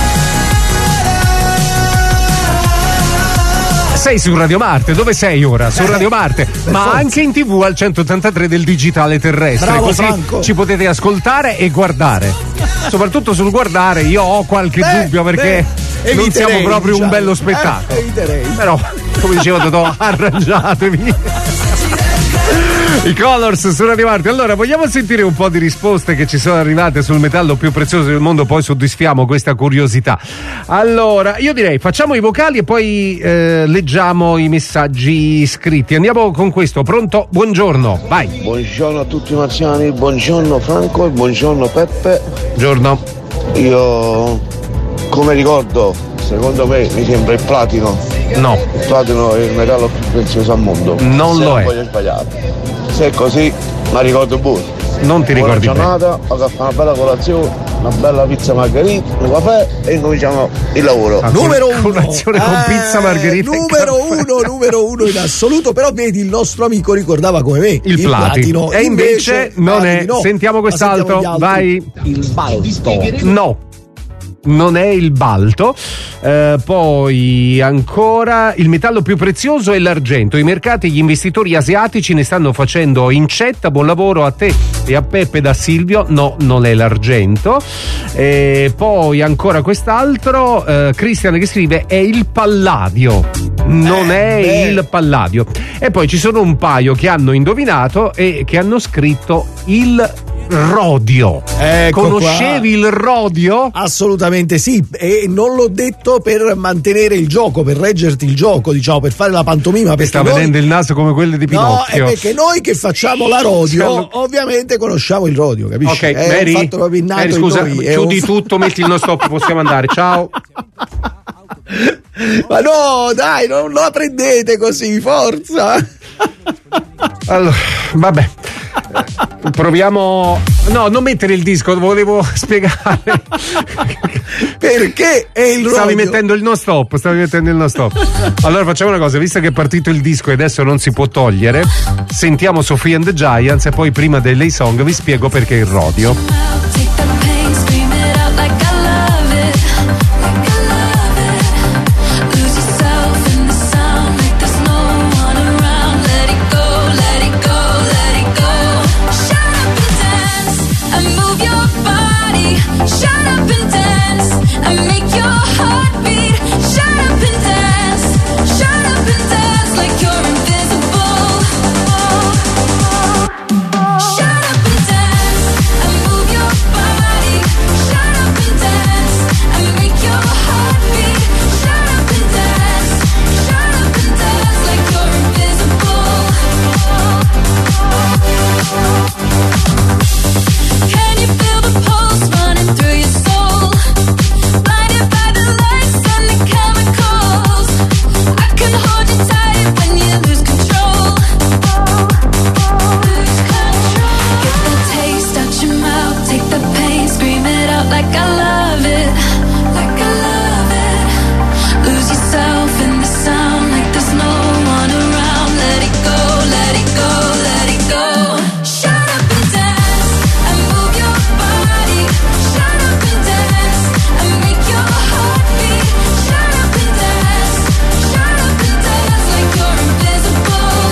Sei su Radio Marte, dove sei ora? Su Radio Marte, ma anche in TV al 183 del digitale terrestre. Bravo, così Franco. ci potete ascoltare e guardare. Soprattutto sul guardare io ho qualche dubbio perché non siamo eviterei, proprio un diciamo. bello spettacolo. Eviterei. Però, come diceva Totò, arrangiatevi. I Colors su Radio Marte. Allora, vogliamo sentire un po' di risposte che ci sono arrivate sul metallo più prezioso del mondo, poi soddisfiamo questa curiosità. Allora, io direi facciamo i vocali e poi leggiamo i messaggi scritti. Andiamo con questo. Pronto? Buongiorno, vai. Buongiorno a tutti i marziani, buongiorno Franco e buongiorno Peppe. Buongiorno. Io, come ricordo, secondo me mi sembra il platino. No. Il platino è il metallo più prezioso al mondo. Non lo è. Voglio sbagliare. Se è così, ma ricordo buono. Non ti ricordi bene. Buona giornata, ho fatto una bella colazione, una bella pizza margherita, un caffè e incominciamo il lavoro. Numero uno. Colazione con pizza margherita. e Numero uno in assoluto, però vedi il nostro amico ricordava come me Il platino. E invece non è. no. Sentiamo quest'altro. Ma sentiamo gli altri. Vai. Il balto. No. Non è il balto. Poi ancora il metallo più prezioso è l'argento. I mercati e gli investitori asiatici ne stanno facendo incetta. Buon lavoro a te e a Peppe da Silvio. No, non è l'argento. Poi ancora quest'altro, Cristian che scrive è il palladio. Non è il palladio. E poi ci sono un paio che hanno indovinato e che hanno scritto il rodio. Ecco Conoscevi qua. il rodio? Assolutamente sì, e non l'ho detto per mantenere il gioco, per reggerti il gioco, diciamo, per fare la pantomima, perché Sta noi... vedendo il naso come quello di No, è Pinocchio. perché noi che facciamo la rodio ovviamente conosciamo il rodio, capisci? Ok, È Mary, un fatto proprio innato Mary, in scusa, noi, è chiudi un- tutto, metti il no stop, possiamo andare. Ciao. Ma no, dai, non la prendete così, forza! Allora, vabbè. Proviamo. No, non mettere il disco, volevo spiegare. Perché è il rodio? Stavi mettendo il no stop. Allora facciamo una cosa, visto che è partito il disco e adesso non si può togliere, sentiamo Sophie and the Giants e poi prima delle song vi spiego perché il rodio. Take the pain, scream it out like I love it. take the pain, scream it out like I love it, like I love it. Lose yourself in the sound like there's no one around. Let it go, let it go, let it go. Shut up and dance and move your body. Shut up and dance and make your heart beat. Shut up and dance like you're invisible.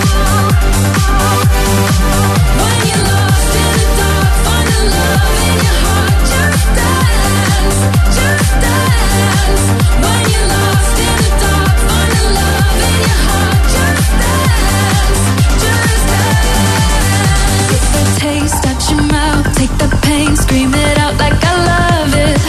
When you're lost in the dark, find the love in your heart. Just dance, just dance. When you're lost in the dark, find the love in your heart. Just dance, just dance. Get the taste, touch your mouth, take the pain, scream it out like I love it.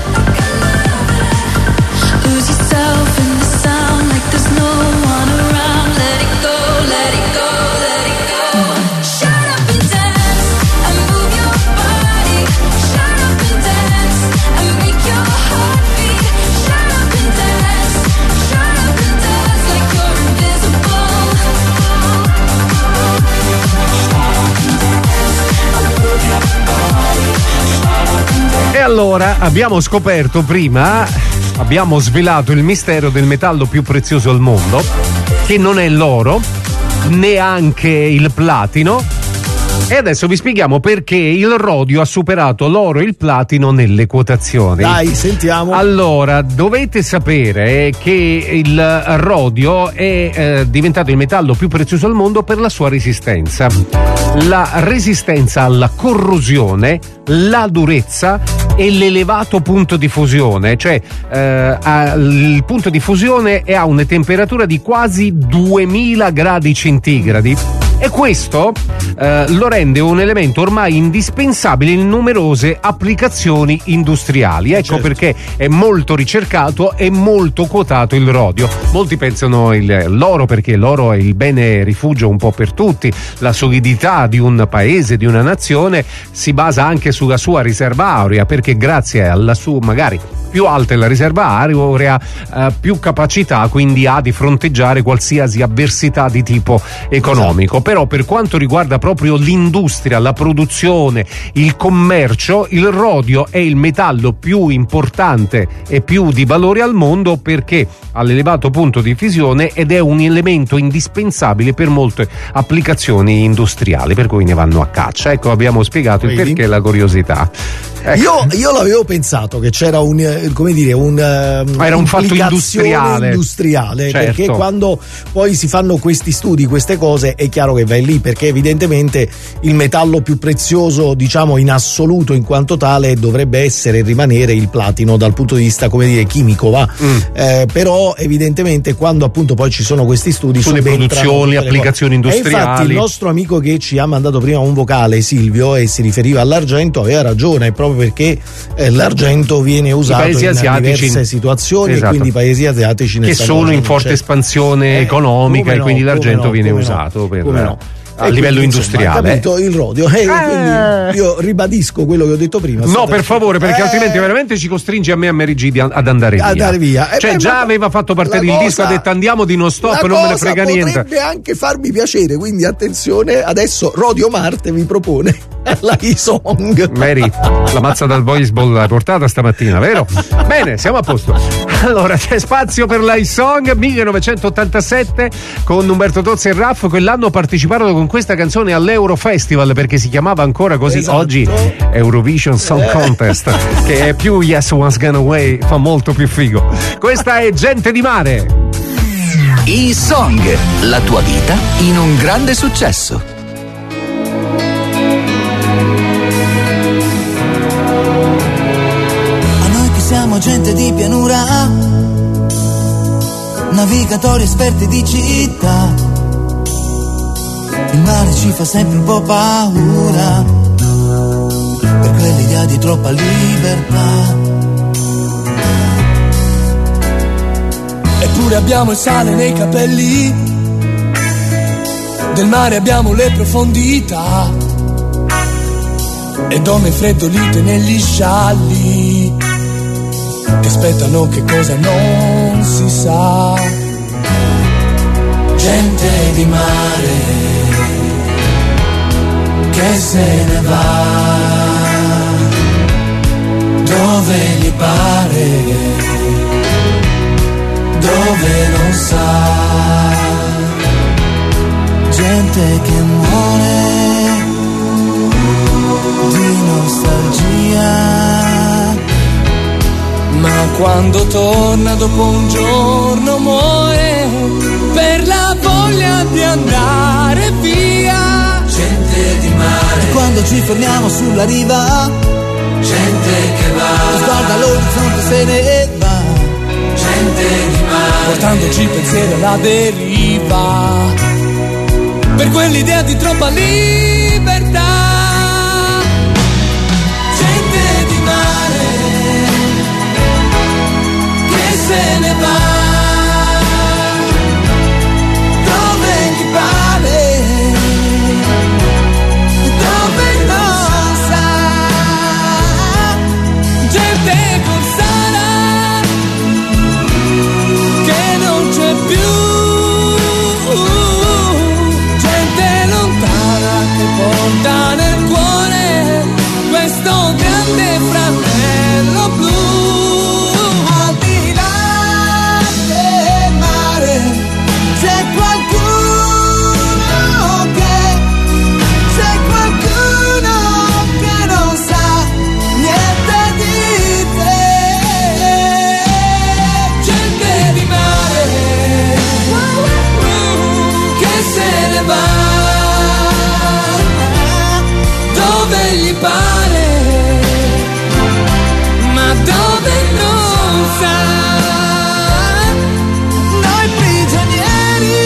Lose yourself in the sound like there's no one around. Let it go, let it go, let it go. Shut up and dance and move your body. Shut up and dance and make your heart beat. Shut up and dance like you're invisible. E allora abbiamo scoperto prima, abbiamo svelato il mistero del metallo più prezioso al mondo, che non è l'oro, neanche il platino. E adesso vi spieghiamo perché il rodio ha superato l'oro e il platino nelle quotazioni. Dai, sentiamo. Allora, dovete sapere che il rodio è diventato il metallo più prezioso al mondo per la sua resistenza. La resistenza alla corrosione, la durezza e l'elevato punto di fusione, cioè il punto di fusione è a una temperatura di quasi 2000 gradi centigradi. E questo lo rende un elemento ormai indispensabile in numerose applicazioni industriali. Ecco perché è molto ricercato e molto quotato il rodio. Molti pensano l'oro, perché l'oro è il bene rifugio un po' per tutti. La solidità di un paese, di una nazione, si basa anche sulla sua riserva aurea, perché grazie alla sua, magari più alta è la riserva aurea, più capacità quindi ha di fronteggiare qualsiasi avversità di tipo economico. Però per quanto riguarda proprio l'industria, la produzione, il commercio, il rodio è il metallo più importante e più di valore al mondo, perché ha l'elevato punto di fusione ed è un elemento indispensabile per molte applicazioni industriali, per cui ne vanno a caccia. Ecco, abbiamo spiegato il perché e la curiosità. Ecco. Io l'avevo pensato che c'era era un fatto industriale, certo. Perché quando poi si fanno questi studi, queste cose, è chiaro che vai lì, perché evidentemente il metallo più prezioso, diciamo in assoluto in quanto tale, dovrebbe essere e rimanere il platino dal punto di vista, come dire, chimico, va. Però evidentemente quando appunto poi ci sono questi studi sulle produzioni, applicazioni industriali. E infatti il nostro amico che ci ha mandato prima un vocale, Silvio, e si riferiva all'argento, aveva ragione, proprio perché l'argento viene usato in diverse situazioni, esatto. E quindi i paesi asiatici che sono in forte espansione economica, e quindi l'argento viene usato per a livello industriale. Il rodio. Quindi io ribadisco quello che ho detto prima. No, per favore, perché altrimenti veramente ci costringe a me e a Mary G ad andare via. Cioè, già aveva fatto partire il disco, ha detto andiamo di non stop, non me ne frega niente. Potrebbe anche farmi piacere, quindi attenzione, adesso Radio Marte vi propone la I-Song. Mary, la mazza dal baseball l'hai portata stamattina, vero? Bene, siamo a posto. Allora, c'è spazio per la I-Song 1987 con Umberto Tozzi e Raff. Quell'anno parteciparono con questa canzone all'Eurofestival, perché si chiamava ancora così, esatto. Oggi Eurovision Song Contest, che è più Yes Once Gone Away, fa molto più figo. Questa è Gente di Mare. I-Song, la tua vita in un grande successo. A noi che siamo gente di pianura, navigatori esperti di città, il mare ci fa sempre un po' paura, per quell'idea di troppa libertà. Eppure abbiamo il sale nei capelli, del mare abbiamo le profondità, e donne freddolite negli scialli, che aspettano che cosa non si sa. Gente di mare che se ne va, pare, dove non sai, gente che muore di nostalgia, ma quando torna dopo un giorno muore per la voglia di andare via. Gente di mare, e quando ci fermiamo sulla riva, gente che va, guarda l'orizzonte se ne va. Gente di mare, portandoci pensieri alla deriva, per quell'idea di troppa libertà. Gente di mare che se ne va dove gli pare, dove non sa. Gente con Sara che non c'è più, gente lontana che porta nel cuore questo grande fratello blu. Al di là del mare c'è qualcuno che non sa niente di te. Gente di mare che se ne va dove gli pare, ma dove non sa. Noi prigionieri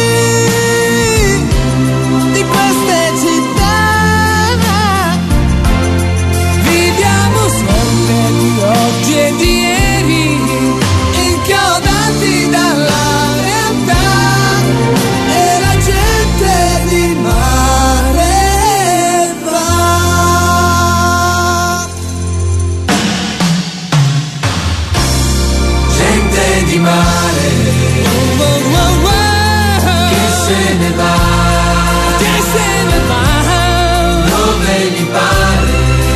di queste città viviamo sempre di oggi e di ieri, inchiodati dalla realtà, e la gente di mare va. Gente di mare che se ne va, dove gli pare,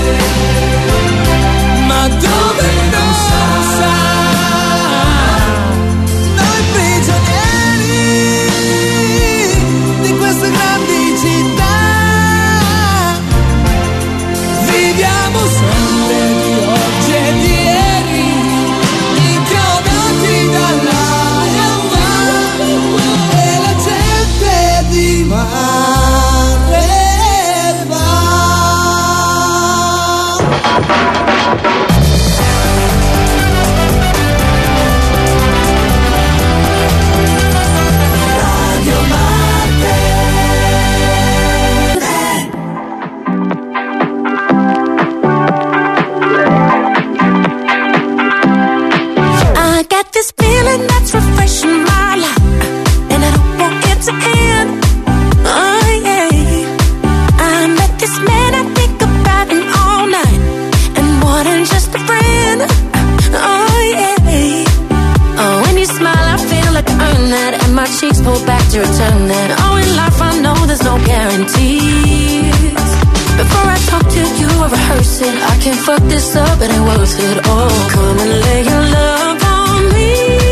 ma dove non sa. Noi prigionieri di queste grandi città viviamo sempre di oggi e di ieri, inchiodati dalla realtà, e la gente di mare va. Radio I got this feeling that's refreshing my life, and I don't want it to end. Oh yeah, I met this man, I think about him all night, and more than just a friend. Oh yeah, oh when you smile I feel like I earned that, and my cheeks pull back to return that. Oh in life I know there's no guarantees. Before I talk to you I rehearse it, I can't fuck this up, it ain't worth it. Oh come and lay your love on me.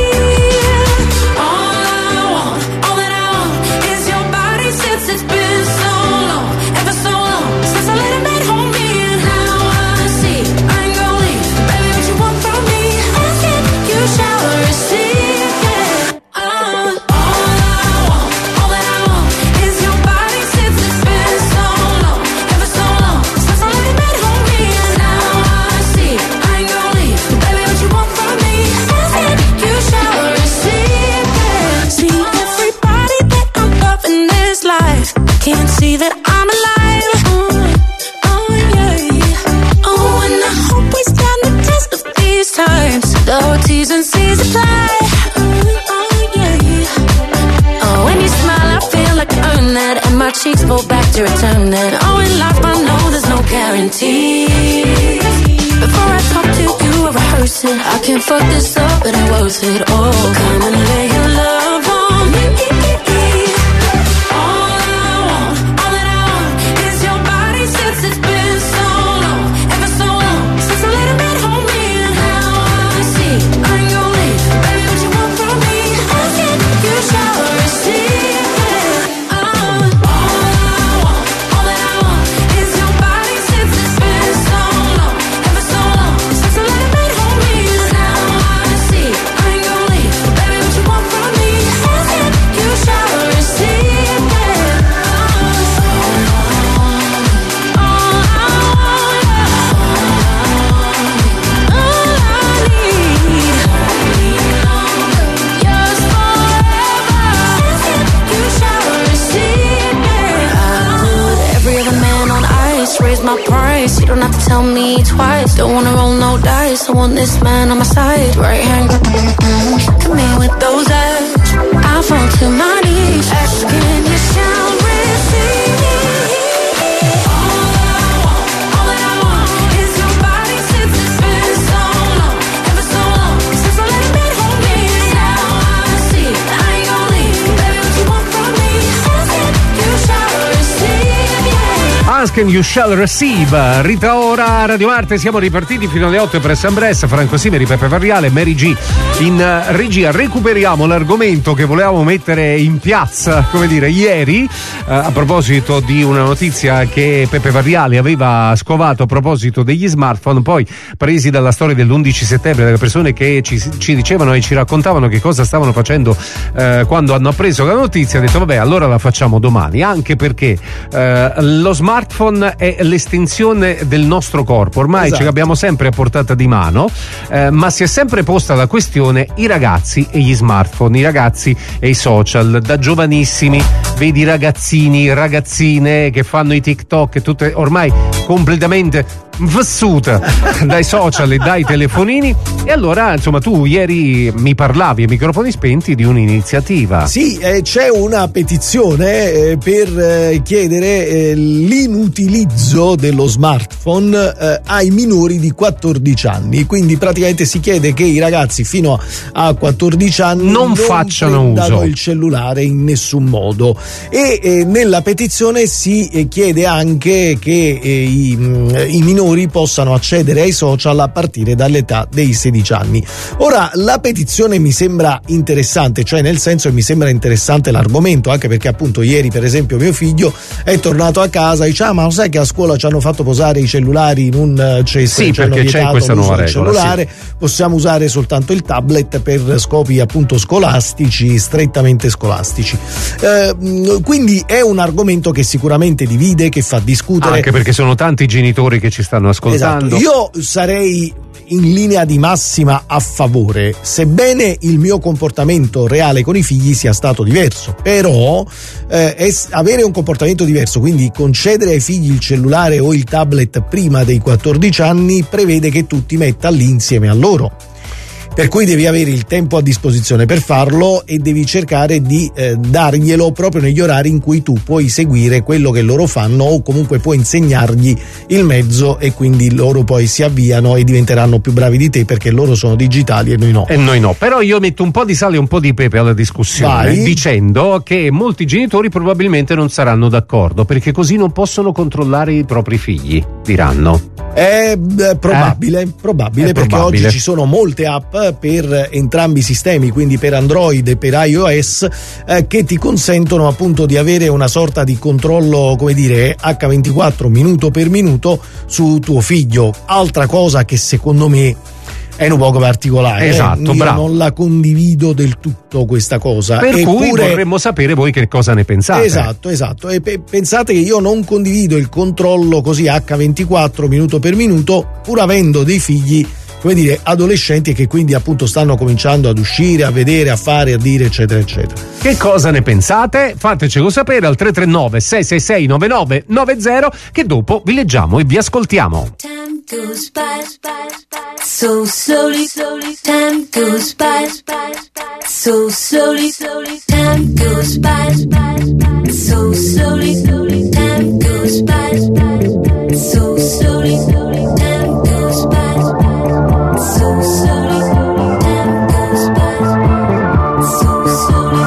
All that I want is your body, since it's been so long, ever so long, since I let a man hold me. And now I see I ain't gon' leave, baby, what you want from me, ask it, you shall receive it. All that I want is your body, since it's been so long, ever so long, since I let a man hold me. And now I see I ain't gon' leave, baby, what you want from me, ask it, you shall receive it. See everybody that I'm loving this life, can't see that I'm alive. Oh yeah. Oh, and I hope we stand the test of these times, though T's and C's apply. Oh yeah. Oh, when you smile I feel like I earned that, and my cheeks pull back to return that. Oh in life I know there's no guarantee. Before I talk to you I rehearse it, I can't fuck this up, it ain't worth it. Oh come and lay your love on me. All that I want is your body, since it's been so long, ever so long, since I let a man hold me. And how I price. You don't have to tell me twice. Don't wanna roll no dice. I want this man on my side. Right hand, come in with those eyes. I fall to my knees, asking you shall receive. All that I want is your body since it's been so long, ever so long, since I let it hold me. Now I see, I ain't gon' leave, baby, what you want from me? You shall receive, yeah. Ask and you shall receive. Rita Ora, Radio Marte, siamo ripartiti fino alle 8 per Sambressa, Franco Simeri, Peppe Variale, Mary G in regia. Recuperiamo l'argomento che volevamo mettere in piazza, come dire, ieri, a proposito di una notizia che Peppe Variale aveva scovato a proposito degli smartphone, poi presi dalla storia dell'11 settembre, delle persone che ci dicevano e ci raccontavano che cosa stavano facendo quando hanno appreso la notizia. Ha detto vabbè, allora la facciamo domani, anche perché lo smartphone è l'estensione del nostro corpo, ormai Esatto. ce l'abbiamo sempre a portata di mano, ma si è sempre posta la questione i ragazzi e gli smartphone, i ragazzi e i social. Da giovanissimi vedi ragazzini, ragazzine che fanno i TikTok, tutte ormai completamente vissuta dai social e dai telefonini. E allora insomma tu ieri mi parlavi a microfoni spenti di un'iniziativa. Sì, c'è una petizione per chiedere l'inutilizzo dello smartphone ai minori di 14 anni, quindi praticamente si chiede che i ragazzi fino a 14 anni non facciano prendano uso il cellulare in nessun modo, e nella petizione si chiede anche che i minori possano accedere ai social a partire dall'età dei 16 anni. Ora, la petizione mi sembra interessante, cioè nel senso che mi sembra interessante l'argomento, anche perché appunto ieri per esempio mio figlio è tornato a casa e dice ma lo sai che a scuola ci hanno fatto posare i cellulari in un cesto, sì, perché c'è questa nuova regola, cellulare, sì. Possiamo usare soltanto il tablet per scopi appunto scolastici, strettamente scolastici, quindi è un argomento che sicuramente divide, che fa discutere, anche perché sono tanti genitori che ci stanno ascoltando. Esatto. Io sarei in linea di massima a favore, sebbene il mio comportamento reale con i figli sia stato diverso, però avere un comportamento diverso, quindi concedere ai figli il cellulare o il tablet prima dei 14 anni, prevede che tu ti metta lì insieme a loro. Per cui devi avere il tempo a disposizione per farlo e devi cercare di darglielo proprio negli orari in cui tu puoi seguire quello che loro fanno, o comunque puoi insegnargli il mezzo, e quindi loro poi si avviano e diventeranno più bravi di te perché loro sono digitali e noi no. E noi no. Però io metto un po' di sale e un po' di pepe alla discussione. Vai. Dicendo che molti genitori probabilmente non saranno d'accordo, perché così non possono controllare i propri figli, diranno. È probabile, perché probabile. oggi ci sono molte app per entrambi i sistemi, quindi per Android e per iOS, che ti consentono appunto di avere una sorta di controllo, come dire, H24 minuto per minuto su tuo figlio. Altra cosa che secondo me è un poco particolare. Esatto, io bravo. non la condivido del tutto questa cosa. Per cui Eppure, vorremmo sapere voi che cosa ne pensate. Esatto. E pensate che io non condivido il controllo così H24 minuto per minuto, pur avendo dei figli, come dire, adolescenti, e che quindi appunto stanno cominciando ad uscire, a vedere, a fare, a dire, eccetera eccetera. Che cosa ne pensate? Fatecelo sapere al 339 666 9990, che dopo vi leggiamo e vi ascoltiamo. Time goes by so slowly, time goes by so slowly, time goes by so slowly, time goes by so slowly, time goes by so slowly, time goes by so slowly.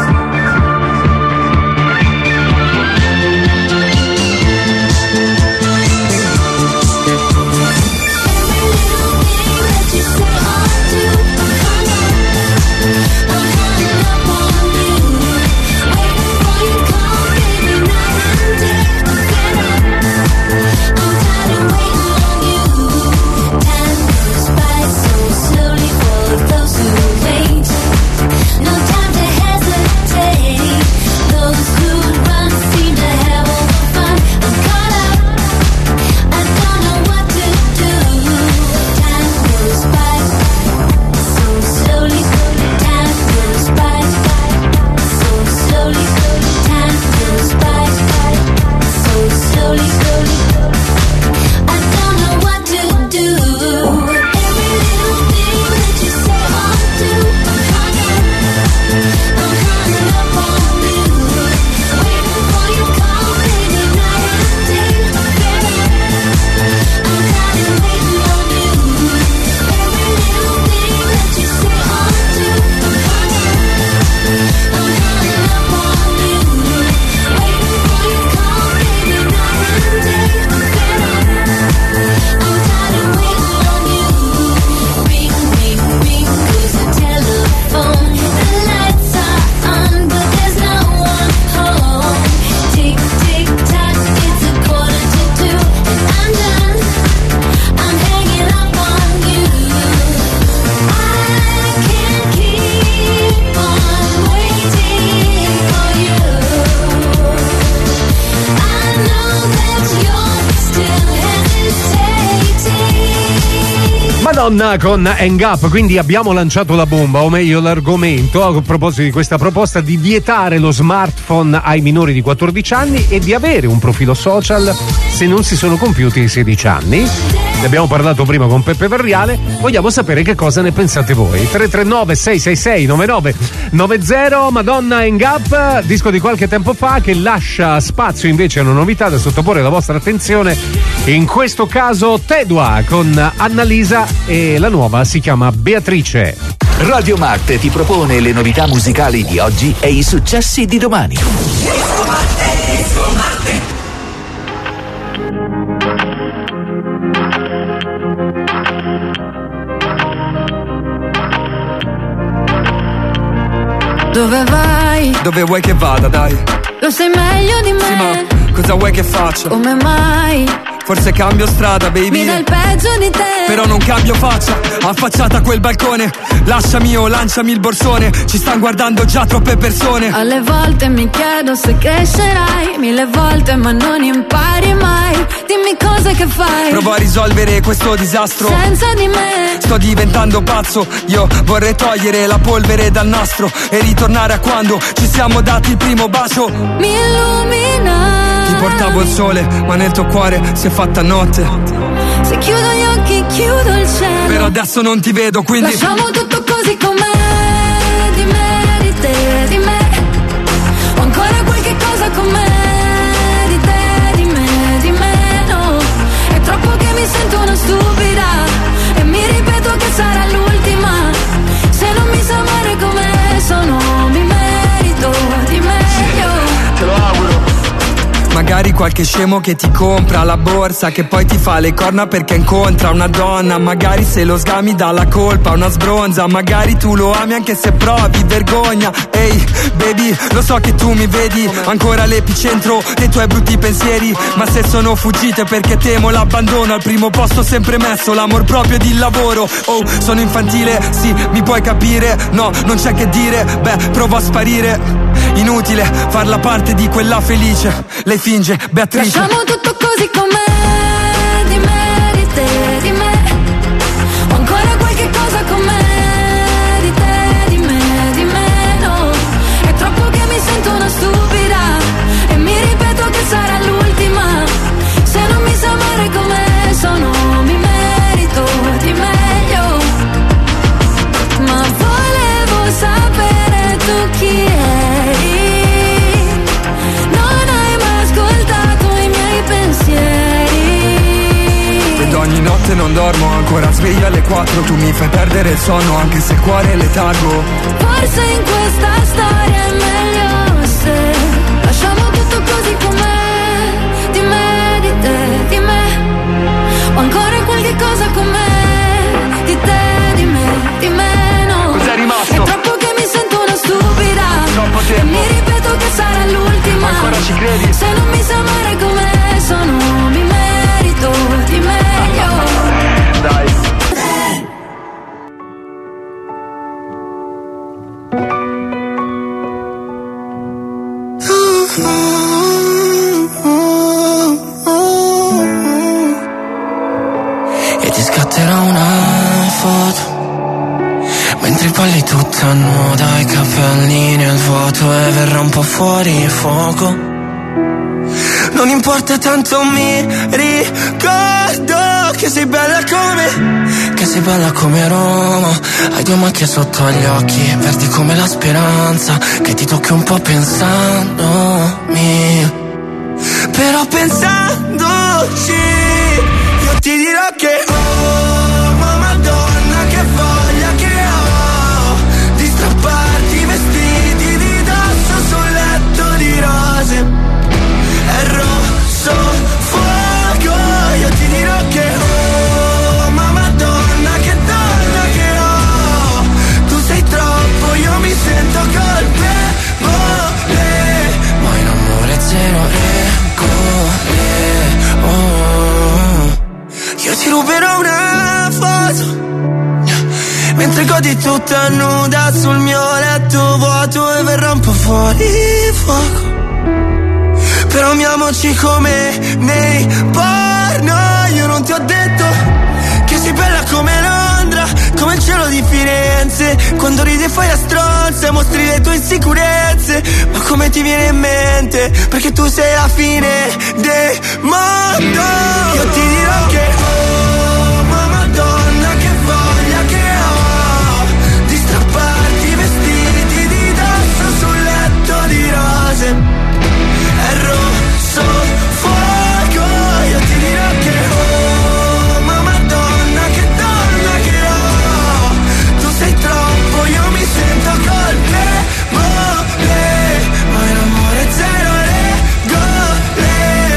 Waiting Madonna con Hang Up, quindi abbiamo lanciato la bomba, o meglio l'argomento, a proposito di questa proposta di vietare lo smartphone ai minori di 14 anni e di avere un profilo social se non si sono compiuti i 16 anni. Ne abbiamo parlato prima con Peppe Verriale, vogliamo sapere che cosa ne pensate voi. 339-666-9990, Madonna Hang Up, disco di qualche tempo fa che lascia spazio invece a una novità da sottoporre alla vostra attenzione, in questo caso Tedua con Annalisa e la nuova si chiama Beatrice. Radio Marte ti propone le novità musicali di oggi e i successi di domani. Dove vai? Dove vuoi che vada, dai? Lo sai meglio di me. Sì, ma cosa vuoi che faccia? Come mai? Forse cambio strada, baby. Mi dai il peggio di te. Però non cambio faccia, affacciata a quel balcone. Lasciami o lanciami il borsone. Ci stanno guardando già troppe persone. Alle volte mi chiedo se crescerai, 1000 volte ma non impari mai. Dimmi cosa che fai. Provo a risolvere questo disastro senza di me. Sto diventando pazzo. Io vorrei togliere la polvere dal nastro e ritornare a quando ci siamo dati il primo bacio. Mi illumina. Ti portavo il sole, ma nel tuo cuore si è fatta notte. Se chiudo gli occhi chiudo il cielo. Però adesso non ti vedo, quindi lasciamo tutto così com'è. Di me, di te, di me. Ho ancora qualche cosa con me. Di te, di me, no. È troppo che mi sento una stupida e mi ripeto che sarà l'ultima. Se non mi sa amare come sono, mi merito di meglio. te lo auguro. Magari qualche scemo che ti compra la borsa, che poi ti fa le corna perché incontra una donna. Magari se lo sgami dà la colpa a una sbronza. Magari tu lo ami anche se provi vergogna. Ehi baby, lo so che tu mi vedi ancora all'epicentro dei tuoi brutti pensieri. Ma se sono fuggite perché temo l'abbandono, al primo posto sempre messo l'amor proprio ed il lavoro. Oh, sono infantile, sì, mi puoi capire. No, non c'è che dire, beh, provo a sparire. Inutile farla parte di quella felice. Lei finge, Beatrice. Lasciamo tutto così com'è. Di me, di te, di me. Ho ancora qualche cosa con me. Di te, di me, no. È troppo che mi sento una stupida e mi ripeto che sarà l'ultima. Se non mi sa amare come sono, mi merito di meglio. Ma volevo sapere tu chi eri. Non hai mai ascoltato i miei pensieri. Ed ogni notte non dormo, ancora sveglio alle 4. Tu mi fai perdere il sonno anche se il cuore è letargo. Forse in questa storia è meglio se lasciamo tutto così com'è. Di me, di te, di me. Ho ancora qualche cosa con me. Di te, di me, no. Cos'è rimasto? È troppo che mi sento una stupida. Troppo tempo. E mi ripeto che sarà l'ultima. Ma ancora ci credi? Se non mi sa amare come sono, mi merito di meglio. Dai. E ti scatterò una foto mentre balli tutta nuda, i capelli nel vuoto e verrà un po' fuori fuoco. Non importa tanto, mi ricordo che sei bella come Roma. Hai due macchie sotto agli occhi, verdi come la speranza, che ti tocchi un po' pensandomi. Però pensandoci io ti dirò che oh, ma Madonna che voglia che ho di strapparti i vestiti di dosso sul letto di rose. È rosso fuoco, io ti dirò che oh, ma Madonna che donna che ho. Tu sei troppo, io mi sento colpevole, ma in amore zero regole. Oh, io ti ruberò una foto mentre godi tutta nuda sul mio letto vuoto e verrà un po' fuori fuoco. Però amiamoci come nei porno. Io non ti ho detto che sei bella come noi. carezze, quando ridi e fai la stronza, mostri le tue insicurezze. Ma come ti viene in mente? Perché tu sei la fine del mondo. Io ti dirò che oh, ma Madonna che voglia che ho di strapparti i vestiti di dosso sul letto di rose. È rosso fuoco. Io ti dirò che oh, ma Madonna che donna che ho. Tu sei troppo, io mi sento colpevole, ma in amore zero regole.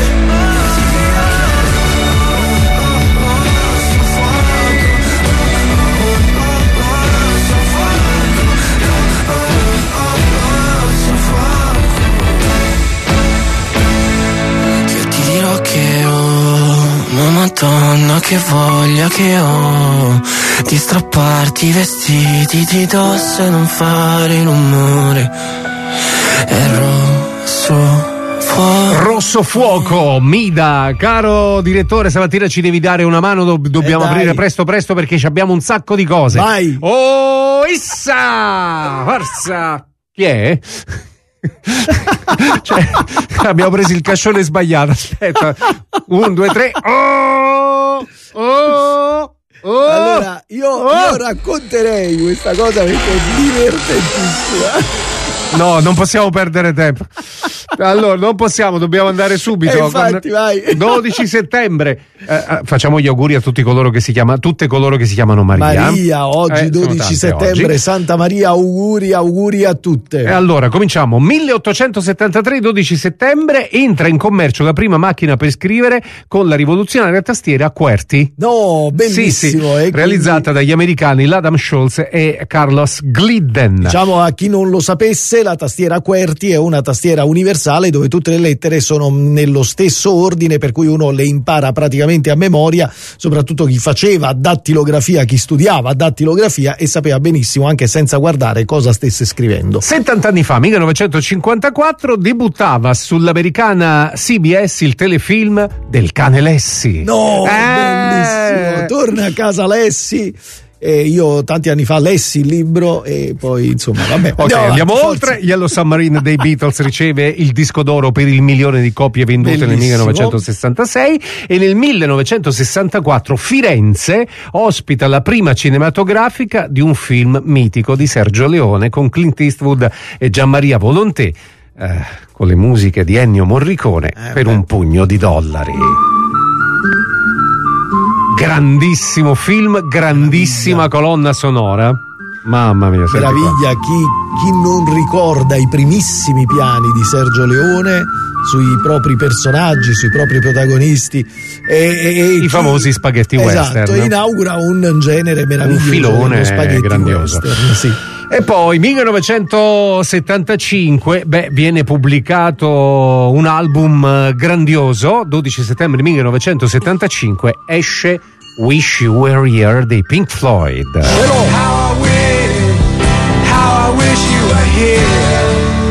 Io ti dirò che oh, ma Madonna che voglia che ho di strapparti i vestiti di dosso e non fare rumore. È rosso fuoco. Rosso fuoco, Mida. Caro direttore, stamattina ci devi dare una mano, dobbiamo aprire presto perché abbiamo un sacco di cose. Vai. Oh, issa! Forza! Chi è? Cioè, abbiamo preso il cascione sbagliato. Aspetta. 1, 2, 3. Allora, io racconterei questa cosa perché è divertentissima. No, non possiamo perdere tempo. Allora, non possiamo, dobbiamo andare subito. Infatti, vai. 12 settembre. Facciamo gli auguri a tutte coloro che si chiamano Maria. Maria, oggi 12 settembre, oggi. Santa Maria, auguri a tutte. E allora, cominciamo. 1873, 12 settembre, entra in commercio la prima macchina per scrivere con la rivoluzionaria tastiera QWERTY. No, bellissimo. Sì. Realizzata dagli americani Adam Scholz e Carlos Glidden. Diciamo a chi non lo sapesse, la tastiera QWERTY è una tastiera universale dove tutte le lettere sono nello stesso ordine, per cui uno le impara praticamente a memoria, soprattutto chi faceva dattilografia, chi studiava dattilografia e sapeva benissimo anche senza guardare cosa stesse scrivendo. 70 anni fa, 1954, debuttava sull'americana CBS il telefilm del cane Lassie. No, bellissimo, torna a casa Lassie. Io tanti anni fa lessi il libro e poi insomma vabbè. Ok, andiamo oltre. Yellow Submarine dei Beatles riceve il disco d'oro per 1 milione di copie vendute. Bellissimo. Nel 1966 e nel 1964 Firenze ospita la prima cinematografica di un film mitico di Sergio Leone con Clint Eastwood e Gianmaria Volonté, con le musiche di Ennio Morricone, per un pugno di dollari. Grandissimo film, grandissima colonna sonora. Mamma mia, meraviglia. Chi non ricorda i primissimi piani di Sergio Leone sui propri personaggi, sui propri protagonisti i famosi spaghetti western. Esatto, inaugura un genere meraviglioso, un filone spaghetti grandioso. Western, sì. E poi 1975 viene pubblicato un album grandioso. 12 settembre 1975 esce Wish You Were Here dei Pink Floyd. How I wish you were here.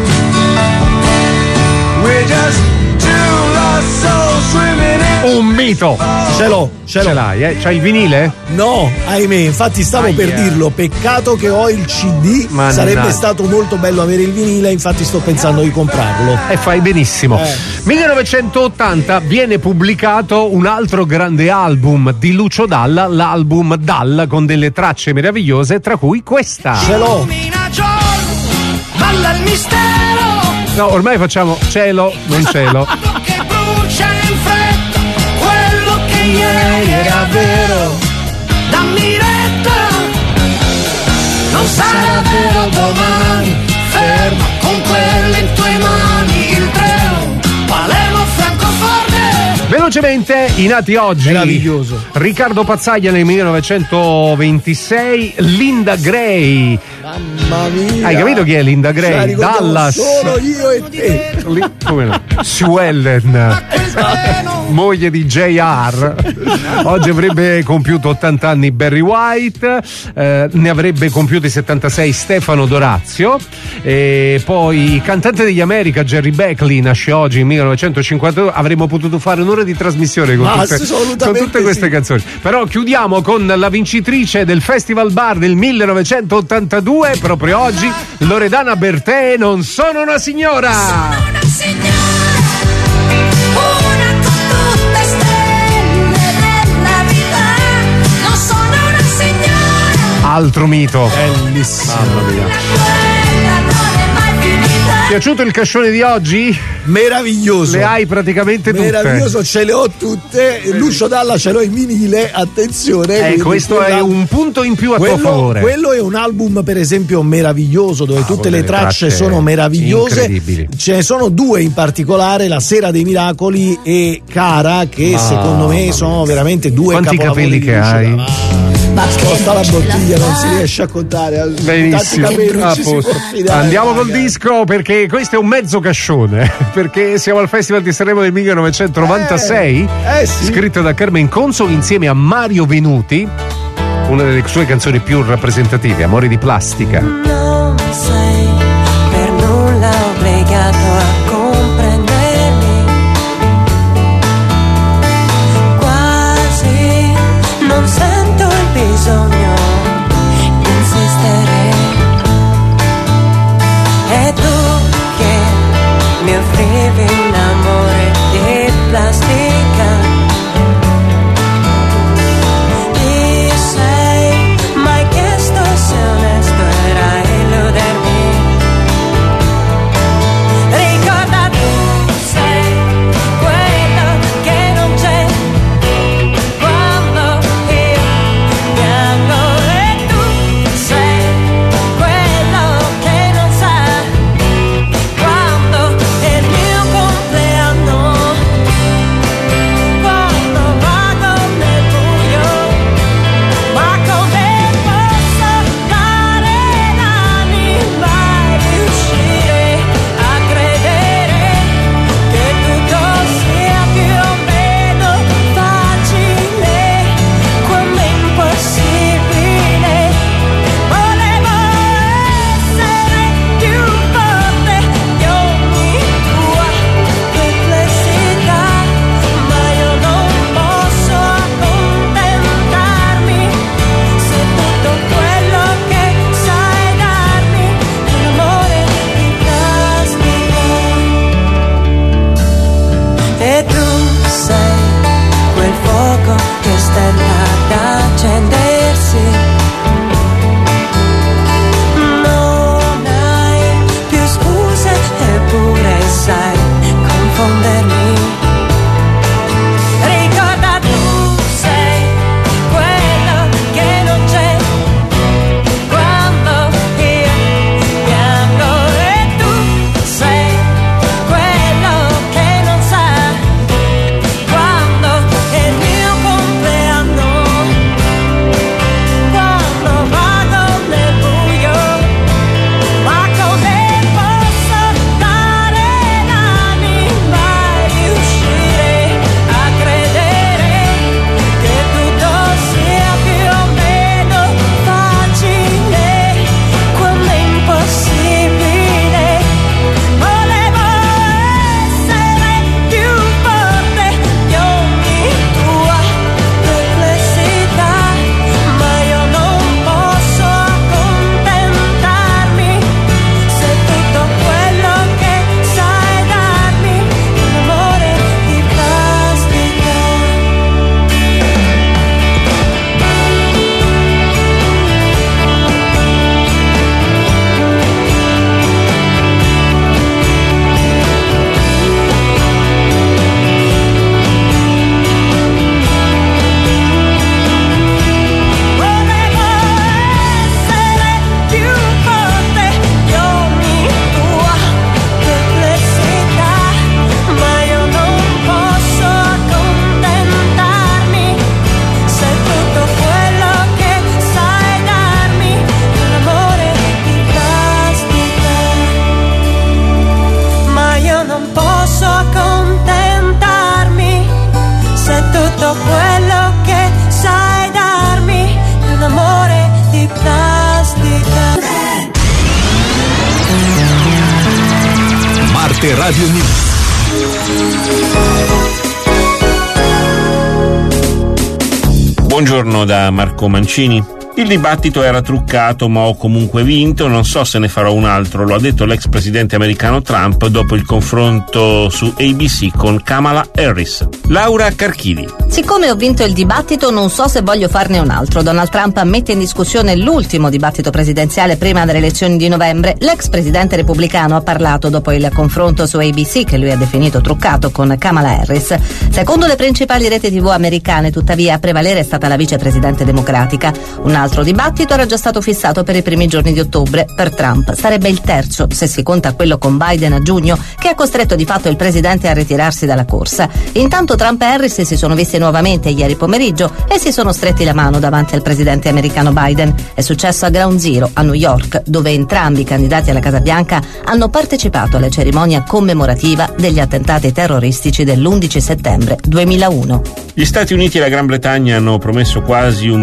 We're just two lost souls swimming in. Un mito. Ce l'hai, C'hai il vinile? No, ahimè, infatti stavo per dirlo, peccato che ho il CD. Sarebbe stato molto bello avere il vinile, infatti sto pensando di comprarlo. E fai benissimo. 1980 viene pubblicato un altro grande album di Lucio Dalla, l'album Dalla, con delle tracce meravigliose, tra cui questa. Ce l'ho. Balla il mistero. No, ormai facciamo cielo, non cielo. Che brucia in fretta quello che ieri era vero. Dammi retta, non sarà vero domani. Ferma con quelle in tue mani il treno Palermo Francoforte. Velocemente, i nati oggi. Meraviglioso. Riccardo Pazzaglia nel 1926, Linda Gray. Mamma mia. Hai capito chi è Linda Gray? Dallas. Solo io e te. Come no? Sue Ellen. Quel treno moglie di JR. Oggi avrebbe compiuto 80 anni Barry White, ne avrebbe compiuti 76 Stefano Dorazio, e poi cantante degli America Jerry Beckley nasce oggi in 1952. Avremmo potuto fare un'ora di trasmissione con tutte queste canzoni, però chiudiamo con la vincitrice del Festival Bar del 1982 proprio oggi, Loredana Bertè, Non sono una signora. Una con tutte stelle della vita, non sono una signora. Altro mito. Bellissimo. Mamma mia. Quella non è mai finita. Piaciuto il cascione di oggi? Meraviglioso. Le hai praticamente tutte. Meraviglioso, ce le ho tutte. Lucio Dalla ce l'ho in vinile, attenzione. Questo è un punto in più a tuo favore. Quello è un album, per esempio, meraviglioso, dove tutte le tracce sono meravigliose. Incredibili. Ce ne sono due in particolare, La Sera dei Miracoli e Cara, che secondo me sono veramente due Quanti capolavori capelli che hai? Ma sposta la bottiglia, non si riesce a contare. Benissimo. Tanti capelli ci si può fidare. Andiamo col disco, perché questo è un mezzo cascione, perché siamo al Festival di Sanremo del 1996, sì. scritto da Carmen Consoli insieme a Mario Venuti, una delle sue canzoni più rappresentative, Amori di plastica. Non sei per nulla obbligato a comprendermi, quasi non sento il bisogno di insistere. E tu che mi offrivi un amore di plastica, ti sei mai chiesto se onesto era illudermi? Ricordo Radio News. Buongiorno da Marco Mancini. Il dibattito era truccato, ma ho comunque vinto, non so se ne farò un altro, lo ha detto l'ex presidente americano Trump dopo il confronto su ABC con Kamala Harris. Laura Carchidi. Siccome ho vinto il dibattito, non so se voglio farne un altro. Donald Trump mette in discussione l'ultimo dibattito presidenziale prima delle elezioni di novembre. L'ex presidente repubblicano ha parlato dopo il confronto su ABC, che lui ha definito truccato, con Kamala Harris. Secondo le principali reti TV americane, tuttavia, a prevalere è stata la vicepresidente democratica. Un altro dibattito era già stato fissato per i primi giorni di ottobre. Per Trump sarebbe il terzo, se si conta quello con Biden a giugno, che ha costretto di fatto il presidente a ritirarsi dalla corsa. Intanto Trump e Harris si sono visti nuovamente ieri pomeriggio e si sono stretti la mano davanti al presidente americano Biden. È successo a Ground Zero, a New York, dove entrambi i candidati alla Casa Bianca hanno partecipato alla cerimonia commemorativa degli attentati terroristici dell'11 settembre 2001. Gli Stati Uniti e la Gran Bretagna hanno promesso quasi $1,5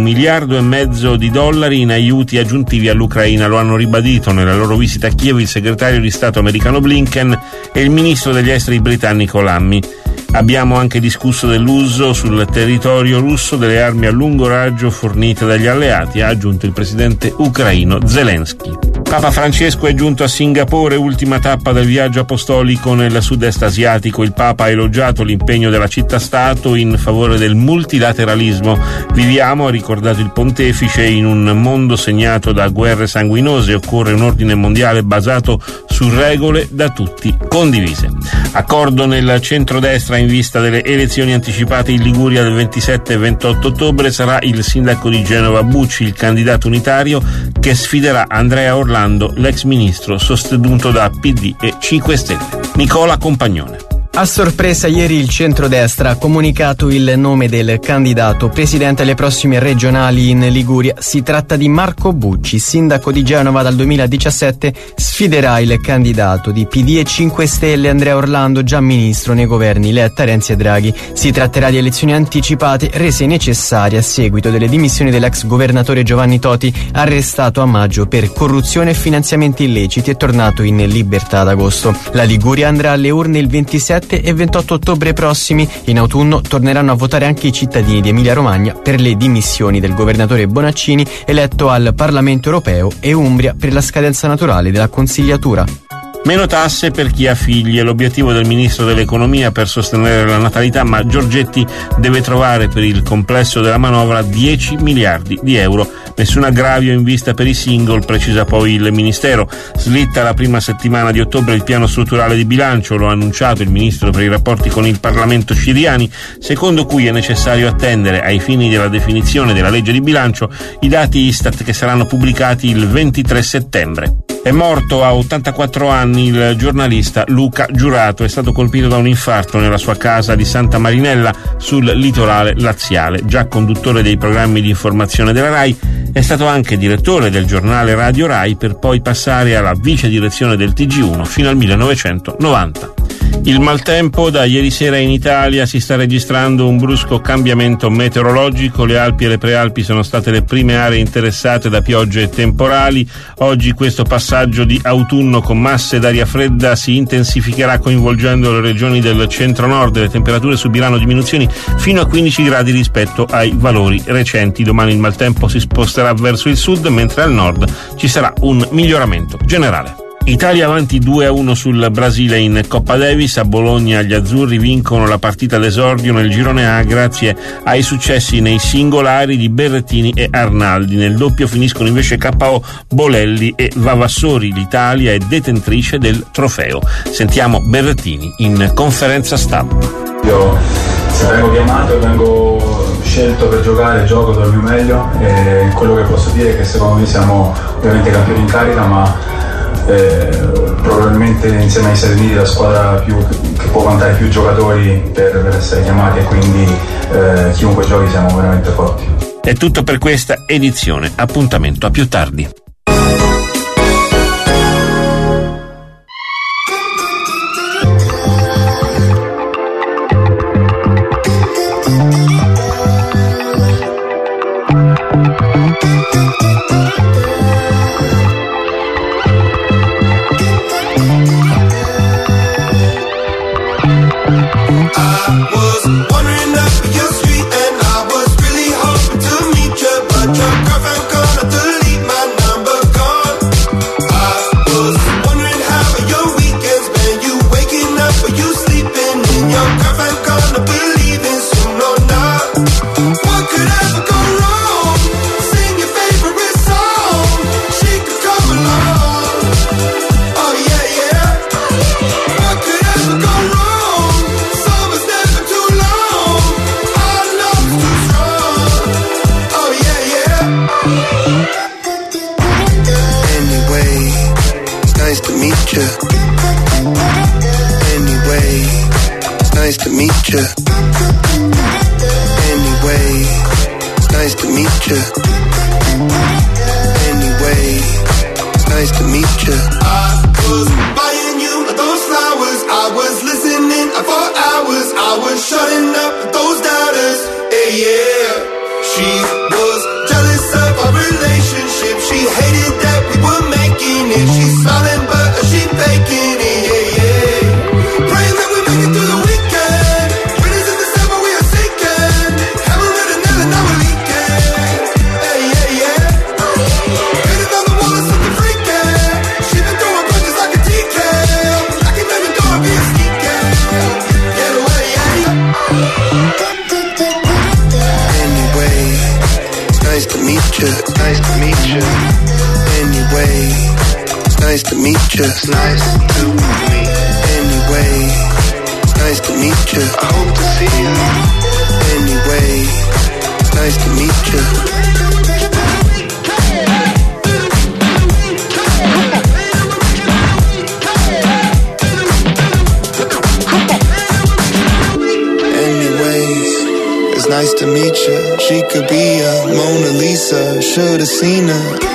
miliardi in aiuti aggiuntivi all'Ucraina. Lo hanno ribadito nella loro visita a Kiev il segretario di Stato americano Blinken e il ministro degli esteri britannico Lammy. Abbiamo anche discusso dell'uso sul territorio russo delle armi a lungo raggio fornite dagli alleati, ha aggiunto il presidente ucraino Zelensky. Papa Francesco è giunto a Singapore, ultima tappa del viaggio apostolico nel sud-est asiatico. Il Papa ha elogiato l'impegno della città-stato in favore del multilateralismo. Viviamo, ha ricordato il pontefice, in un mondo segnato da guerre sanguinose. Occorre un ordine mondiale basato su regole da tutti condivise. Accordo nel centrodestra in vista delle elezioni anticipate in Liguria del 27 e 28 ottobre. Sarà il sindaco di Genova Bucci il candidato unitario che sfiderà Andrea Orlando, l'ex ministro sostenuto da PD e 5 Stelle. Nicola Compagnone. A sorpresa ieri il centrodestra ha comunicato il nome del candidato presidente alle prossime regionali in Liguria. Si tratta di Marco Bucci, sindaco di Genova dal 2017, sfiderà il candidato di PD e 5 Stelle Andrea Orlando, già ministro nei governi Letta, Renzi e Draghi. Si tratterà di elezioni anticipate rese necessarie a seguito delle dimissioni dell'ex governatore Giovanni Toti, arrestato a maggio per corruzione e finanziamenti illeciti e tornato in libertà ad agosto. La Liguria andrà alle urne il 27 e 28 ottobre prossimi. In autunno torneranno a votare anche i cittadini di Emilia-Romagna per le dimissioni del governatore Bonaccini, eletto al Parlamento europeo, e Umbria per la scadenza naturale della consigliatura. Meno tasse per chi ha figli è l'obiettivo del ministro dell'economia per sostenere la natalità, ma Giorgetti deve trovare per il complesso della manovra 10 miliardi di euro. Nessun aggravio in vista per i single, precisa poi il ministero. Slitta la prima settimana di ottobre il piano strutturale di bilancio, lo ha annunciato il ministro per i rapporti con il Parlamento Ciriani, secondo cui è necessario attendere, ai fini della definizione della legge di bilancio, i dati Istat che saranno pubblicati il 23 settembre. È morto a 84 anni il giornalista Luca Giurato. È stato colpito da un infarto nella sua casa di Santa Marinella sul litorale laziale. Già conduttore dei programmi di informazione della RAI, è stato anche direttore del giornale Radio RAI per poi passare alla vice direzione del TG1 fino al 1990. Il maltempo da ieri sera in Italia, si sta registrando un brusco cambiamento meteorologico. Le Alpi e le Prealpi sono state le prime aree interessate da piogge e temporali. Oggi questo passaggio di autunno con masse d'aria fredda si intensificherà coinvolgendo le regioni del centro-nord. Le temperature subiranno diminuzioni fino a 15 gradi rispetto ai valori recenti. Domani il maltempo si sposterà verso il sud, mentre al nord ci sarà un miglioramento generale. Italia avanti 2-1 sul Brasile in Coppa Davis. A Bologna gli azzurri vincono la partita d'esordio nel girone A grazie ai successi nei singolari di Berrettini e Arnaldi. Nel doppio finiscono invece KO Bolelli e Vavassori. L'Italia è detentrice del trofeo. Sentiamo Berrettini in conferenza stampa. Io, se vengo chiamato e vengo scelto per giocare, gioco, do il mio meglio, e quello che posso dire è che secondo me siamo ovviamente campioni in carica, ma probabilmente insieme ai Stati Uniti la squadra che può vantare più giocatori per essere chiamati, e quindi chiunque giochi siamo veramente forti. È tutto per questa edizione, appuntamento a più tardi. you. Anyway, it's nice to meet you. Anyway, it's nice to meet you. I was buying you those flowers. I was listening for hours. I was shutting up those doubters. Hey, yeah. She was jealous of our relationship. She hated that we were making it. She's smiling, but she faking it. Yeah, yeah. Praying that we make it through the weekend. Winners in December, we are sinking. Haven't read a nail and now we're leaking. Hey, yeah, yeah. Painted on the wall is something freaking. She been throwing punches like a TK. I can never do it, be a sneaker. Get away, yeah. Nice to meet you. Nice to meet you. Anyway, it's nice to meet you. It's nice to meet. Anyway, it's nice to meet you. I hope to see you. Anyway, it's nice to meet you. It's nice to meet you. She could be a Mona Lisa. Should've seen her